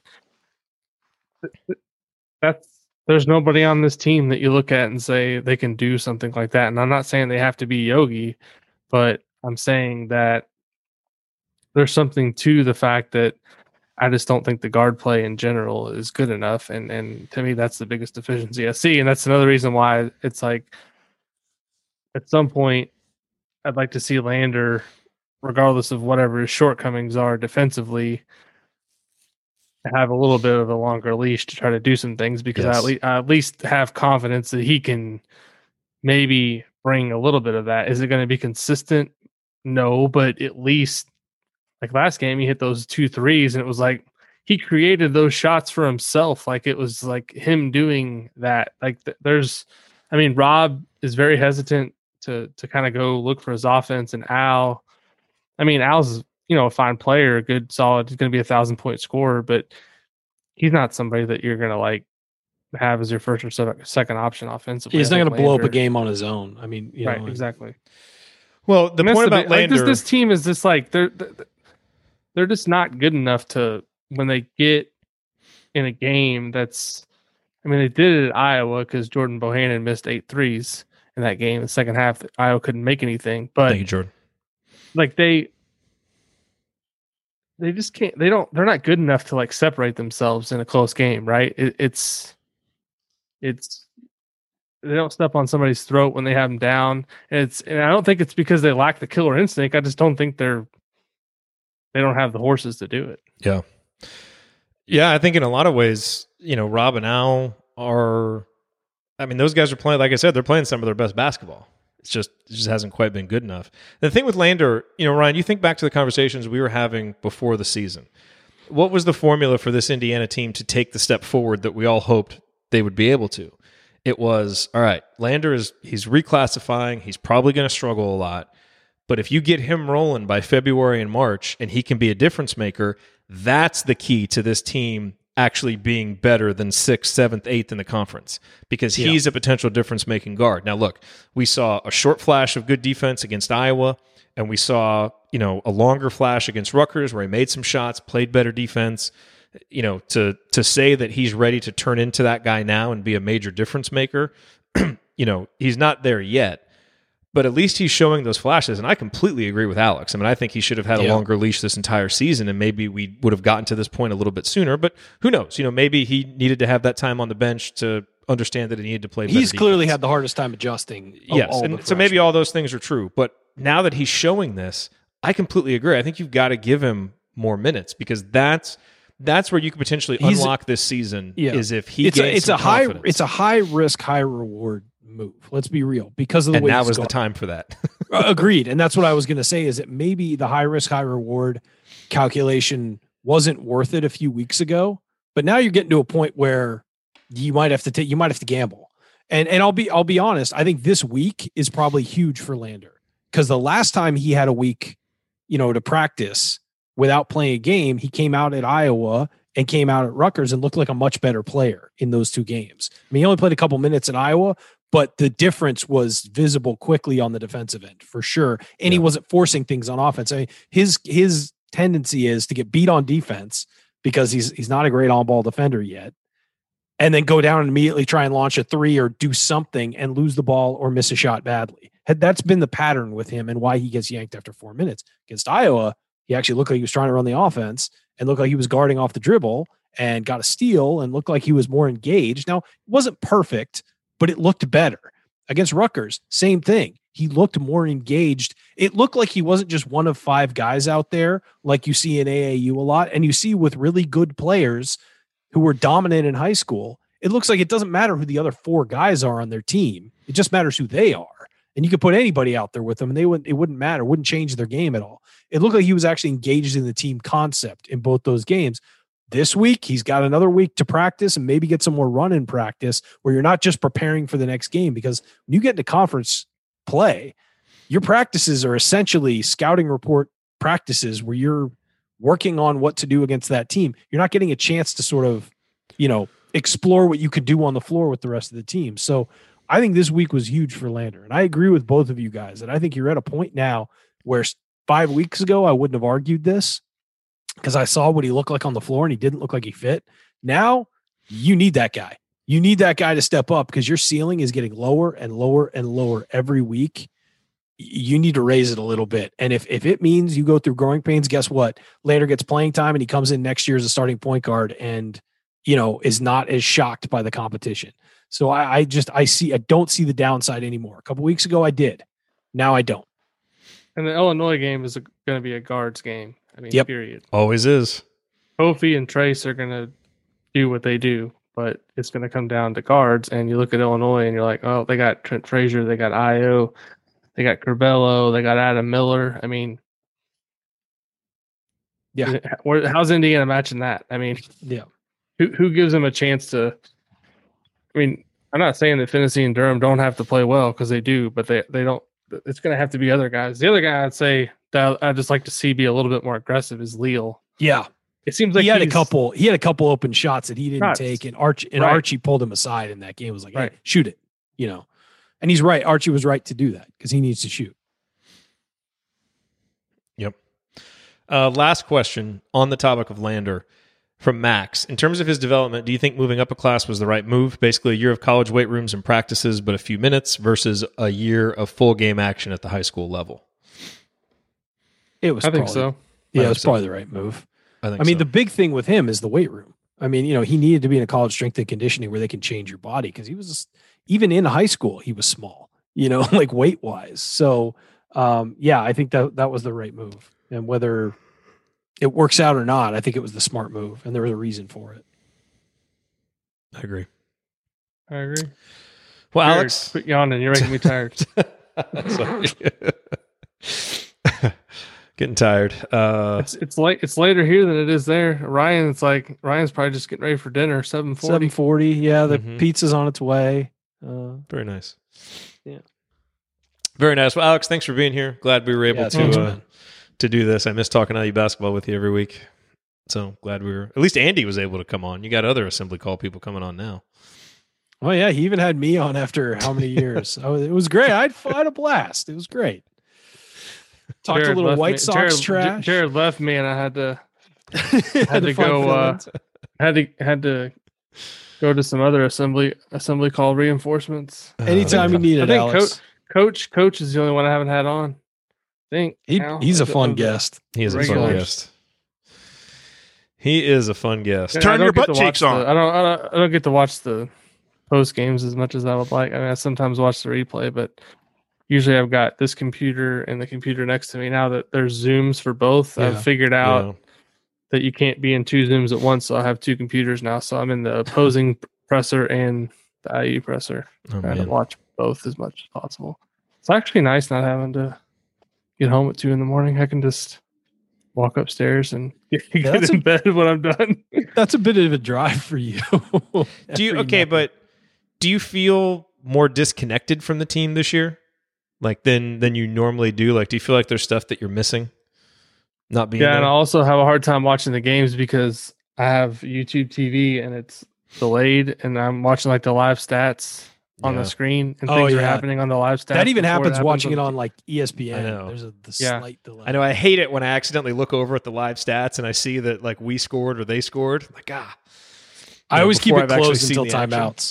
There's nobody on this team that you look at and say they can do something like that. And I'm not saying they have to be Yogi, but I'm saying that there's something to the fact that I just don't think the guard play in general is good enough. And to me, that's the biggest deficiency I see. And that's another reason why it's like, at some point, I'd like to see Lander, regardless of whatever his shortcomings are defensively, have a little bit of a longer leash to try to do some things, because I at least have confidence that he can maybe bring a little bit of that. Is it going to be consistent? No, but at least like last game, he hit those 2 threes, and it was like he created those shots for himself. Like it was like him doing that. Like Rob is very hesitant to kind of go look for his offense, and Al's a fine player, good, solid. He's going to be 1,000-point scorer, but he's not somebody that you're going to like have as your first or second option offensively. He's not going to blow up a game on his own. I mean, exactly. Well, the point about Lander, this team is just like they're just not good enough to, when they get in a game that's. I mean, they did it at Iowa because Jordan Bohannon missed 8 threes in that game. The second half, Iowa couldn't make anything. But thank you, Jordan. Like they just can't. They're not good enough to like separate themselves in a close game, right? It's they don't step on somebody's throat when they have them down. And I don't think it's because they lack the killer instinct. I just don't think they don't have the horses to do it. Yeah. Yeah, I think in a lot of ways, Rob and Al those guys are playing, like I said, they're playing some of their best basketball. It just hasn't quite been good enough. The thing with Lander, Ryan, you think back to the conversations we were having before the season. What was the formula for this Indiana team to take the step forward that we all hoped they would be able to? It was, all right, Lander he's reclassifying. He's probably going to struggle a lot. But if you get him rolling by February and March and he can be a difference maker, that's the key to this team actually being better than 6th, 7th, 8th in the conference, because he's a potential difference-making guard. Now, look, we saw a short flash of good defense against Iowa, and we saw, a longer flash against Rutgers where he made some shots, played better defense. To say that he's ready to turn into that guy now and be a major difference maker, he's not there yet. But at least he's showing those flashes, and I completely agree with Alex. I think he should have had a longer leash this entire season, and maybe we would have gotten to this point a little bit sooner. But who knows? Maybe he needed to have that time on the bench to understand that he needed to play better. He's clearly had the hardest time adjusting. Yes, and so maybe all those things are true. But now that he's showing this, I completely agree. I think you've got to give him more minutes, because that's where you could potentially unlock this season. Yeah. Is if he gains some confidence. It's a high risk, high reward move. Let's be real, because of the way now is the time for that. Agreed. And that's what I was going to say, is that maybe the high risk, high reward calculation wasn't worth it a few weeks ago, but now you're getting to a point where you might have to gamble. And I'll be honest, I think this week is probably huge for Lander, because the last time he had a week, to practice without playing a game, he came out at Iowa and came out at Rutgers and looked like a much better player in those 2 games. He only played a couple minutes in Iowa, but the difference was visible quickly on the defensive end, for sure. And he wasn't forcing things on offense. His tendency is to get beat on defense because he's not a great on-ball defender yet, and then go down and immediately try and launch a 3 or do something and lose the ball or miss a shot badly. That's been the pattern with him, and why he gets yanked after 4 minutes. Against Iowa, he actually looked like he was trying to run the offense and looked like he was guarding off the dribble and got a steal and looked like he was more engaged. Now, it wasn't perfect, but it looked better. Against Rutgers, same thing. He looked more engaged. It looked like he wasn't just one of 5 guys out there like you see in AAU a lot, and you see with really good players who were dominant in high school. It looks like it doesn't matter who the other 4 guys are on their team. It just matters who they are. And you could put anybody out there with them, and it wouldn't matter. It wouldn't change their game at all. It looked like he was actually engaged in the team concept in both those games. This week, he's got another week to practice and maybe get some more run in practice, where you're not just preparing for the next game, because when you get into conference play, your practices are essentially scouting report practices where you're working on what to do against that team. You're not getting a chance to sort of, explore what you could do on the floor with the rest of the team. So I think this week was huge for Lander. And I agree with both of you guys. And I think you're at a point now where 5 weeks ago, I wouldn't have argued this because I saw what he looked like on the floor and he didn't look like he fit. Now you need that guy. You need that guy to step up because your ceiling is getting lower and lower and lower every week. You need to raise it a little bit. And if it means you go through growing pains, guess what? Lander gets playing time and he comes in next year as a starting point guard and, is not as shocked by the competition. So I don't see the downside anymore. A couple weeks ago I did. Now I don't. And the Illinois game is going to be a guards game. I mean, period. Always is. Kofi and Trace are going to do what they do, but it's going to come down to guards. And you look at Illinois and you're like, oh, they got Trent Frazier, they got Io, they got Curbelo, they got Adam Miller. I mean, yeah. How's Indiana matching that? I mean, yeah. Who gives them a chance to? I mean, I'm not saying that Finney and Durham don't have to play well because they do, but they don't. It's going to have to be other guys. The other guy I'd say that I'd just like to see be a little bit more aggressive is Leal. Yeah, it seems like he had a couple open shots that he didn't take, and Archie pulled him aside in that game. It was like, hey, shoot it, And he's right. Archie was right to do that because he needs to shoot. Yep. Last question on the topic of Lander. From Max, in terms of his development, do you think moving up a class was the right move? Basically, a year of college weight rooms and practices, but a few minutes versus a year of full game action at the high school level. I think so. Yeah, it was probably the right move. I mean, the big thing with him is the weight room. I mean, he needed to be in a college strength and conditioning where they can change your body because he was even in high school, he was small, like weight wise. So, I think that was the right move. And whether it works out or not, I think it was the smart move, and there was a reason for it. I agree. Well, Jared, Alex, quit yawning. You're making me tired. Sorry. Getting tired. It's late. It's later here than it is there. Ryan's probably just getting ready for dinner. 7:40. 7:40. Yeah, the pizza's on its way. Very nice. Yeah. Very nice. Well, Alex, thanks for being here. Glad we were able to do this. I miss talking IU basketball with you every week. So glad at least Andy was able to come on. You got other assembly call people coming on now. Oh yeah. He even had me on after how many years? It was great. I had a blast. It was great. Talked Jared a little White Sox trash. Jared left me and I had to go, had to go to some other assembly call reinforcements. Anytime you need it, I think Alex. Coach is the only one I haven't had on. He's a fun guest. He is a fun guest. He is a fun guest. Turn your butt cheeks on. I don't get to watch the post games as much as I would like. I mean, I sometimes watch the replay, but usually I've got this computer and the computer next to me. Now that there's Zooms for both, I've figured out that you can't be in two Zooms at once. So I have two computers now. So I'm in the opposing presser and the IU presser. Trying to watch both as much as possible. It's actually nice not having to get home at 2 a.m. I can just walk upstairs and get in bed when I'm done. That's a bit of a drive for you. But do you feel more disconnected from the team this year? Like than you normally do? Like, do you feel like there's stuff that you're missing? Not being there? And I also have a hard time watching the games because I have YouTube TV and it's delayed and I'm watching like the live stats on the screen and things are happening on the live stats. That even happens watching it on like ESPN. I know. There's the slight delay. I know. I hate it when I accidentally look over at the live stats and I see that like we scored or they scored. I'm like, I always keep it closed until timeouts.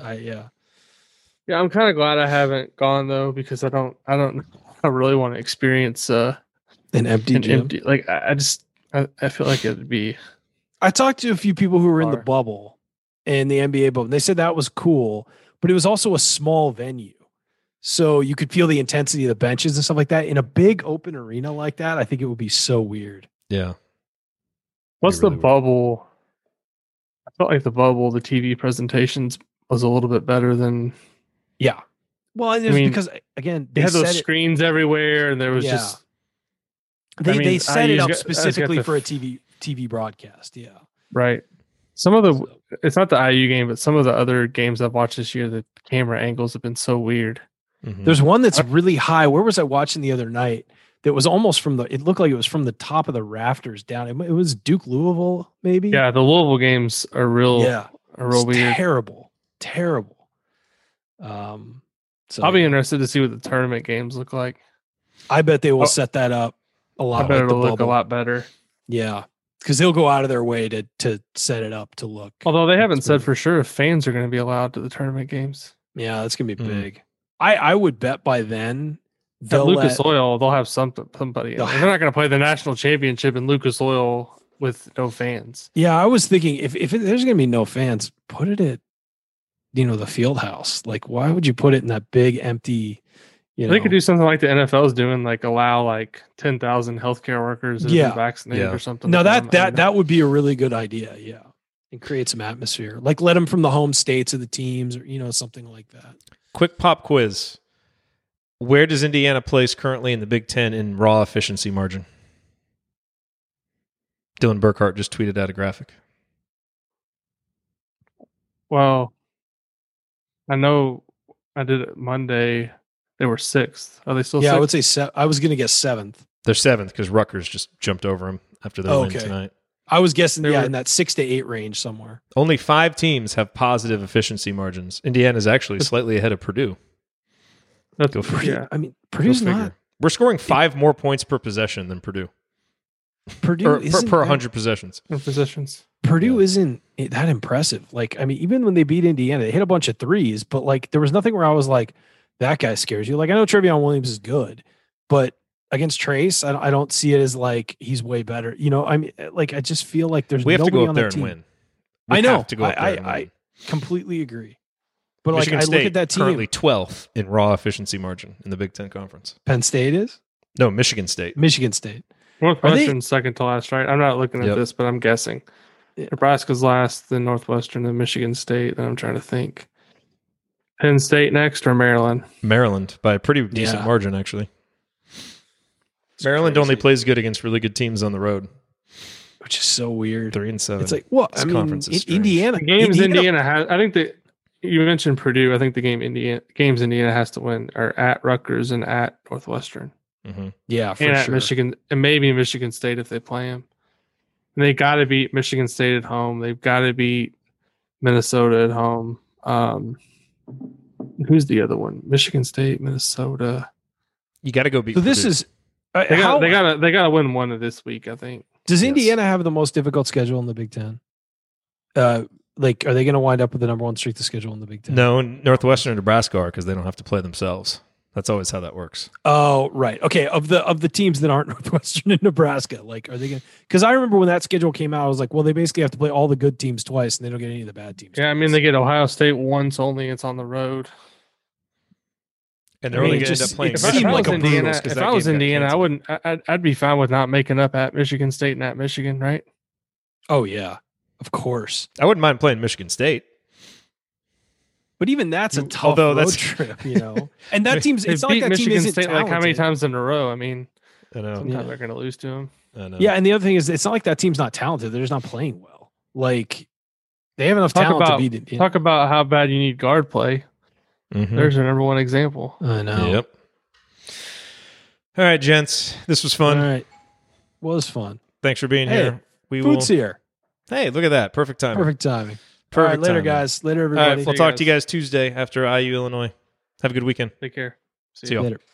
Yeah, I'm kind of glad I haven't gone though because I really want to experience an empty gym. Like I feel like it'd be. I talked to a few people who were in the bubble, in the NBA bubble. And they said that was cool, but it was also a small venue, so you could feel the intensity of the benches and stuff like that. In a big open arena like that, I think it would be so weird. Yeah. What's the bubble? I felt like the bubble, the TV presentations was a little bit better than. Yeah. Well, and because again, they had those screens everywhere, and there was just they set it up specifically for a TV broadcast. Yeah. Right. It's not the IU game, but some of the other games I've watched this year, the camera angles have been so weird. Mm-hmm. There's one that's really high. Where was I watching the other night? that was almost it looked like it was from the top of the rafters down. It was Duke Louisville, maybe. Yeah, the Louisville games are real weird. Terrible. So I'll be interested to see what the tournament games look like. I bet they will set that up a lot. I bet it'll look a lot better. Yeah, because they'll go out of their way to set it up to look. Although they haven't said for sure if fans are going to be allowed to the tournament games. Yeah, that's going to be big. I would bet by then at Lucas Oil they'll have somebody. They're not going to play the national championship in Lucas Oil with no fans. Yeah, I was thinking if there's going to be no fans, put it at the field house. Like, why would you put it in that big empty? They could do something like the NFL is doing, like allow like 10,000 healthcare workers to be vaccinated or something. No, that would be a really good idea. Yeah, and create some atmosphere. Like let them from the home states of the teams, or something like that. Quick pop quiz: where does Indiana place currently in the Big Ten in raw efficiency margin? Dylan Burkhart just tweeted out a graphic. Well, I know I did it Monday. They were 6th. Are they still? Yeah, 6th? I would say I was going to guess 7th. They're 7th because Rutgers just jumped over them after their win tonight. I was guessing in that 6 to 8 range somewhere. Only 5 teams have positive efficiency margins. Indiana's actually slightly ahead of Purdue. Go for it. I mean, Purdue's not. We're scoring 5 more points per possession than Purdue. Purdue per 100 possessions. Purdue isn't that impressive. Like, I mean, even when they beat Indiana, they hit a bunch of threes, but like there was nothing where I was like, that guy scares you. Like, I know Trevion Williams is good, but against Trace, I don't see it as like he's way better. I mean, like I just feel like there's we have to go up there and team. Win. I know. Have to go up there and win. I completely agree. But Michigan like, State, I look at that team. Currently 12th in raw efficiency margin in the Big Ten Conference. Penn State is? No, Michigan State. Northwestern's second to last, right? I'm not looking at this, but I'm guessing. Yeah. Nebraska's last, then Northwestern, then Michigan State. Then I'm trying to think. Penn State next or Maryland? Maryland by a pretty decent margin, actually. Maryland only plays good against really good teams on the road, which is so weird. 3-7. It's like, well, I mean, Indiana. Indiana has. I think that you mentioned Purdue. I think the games Indiana has to win are at Rutgers and at Northwestern. Mm-hmm. Yeah, for and at sure. Michigan and maybe Michigan State if they play them. And they got to beat Michigan State at home. They've got to beat Minnesota at home. Who's the other one? Michigan State, Minnesota. You got to go beat. So this Purdue. is they got to win one of this week, I think. Does Indiana have the most difficult schedule in the Big Ten? Like, are they going to wind up with the number 1 strength of schedule in the Big Ten? No, Northwestern and Nebraska are because they don't have to play themselves. That's always how that works. Oh, right. Okay. Of the teams that aren't Northwestern and Nebraska, like, are they going to? Because I remember when that schedule came out, I was like, well, they basically have to play all the good teams twice, and they don't get any of the bad teams. Yeah, twice. I mean, they get Ohio State once only. It's on the road. And they're only going to end up playing. It seemed like a Indiana. If I was Indiana, I wouldn't. I'd be fine with not making up at Michigan State and at Michigan, right? Oh yeah, of course. I wouldn't mind playing Michigan State, but even that's a tough road trip, And that team's it's not like that Michigan team isn't State talented. like how many times in a row? I mean, I know. Sometimes they're going to lose to them. I know. Yeah, and the other thing is, it's not like that team's not talented; they're just not playing well. Like they have enough talent to beat it. Talk about how bad you need guard play. Mm-hmm. There's your number 1 example. I know. Yep. All right, gents. This was fun. All right. Well, it was fun. Thanks for being here. Food's here. Hey, look at that. Perfect timing. All right, later, timing. Guys. Later, everybody. All right, we'll talk to you guys Tuesday after IU Illinois. Have a good weekend. Take care. See you all. Later.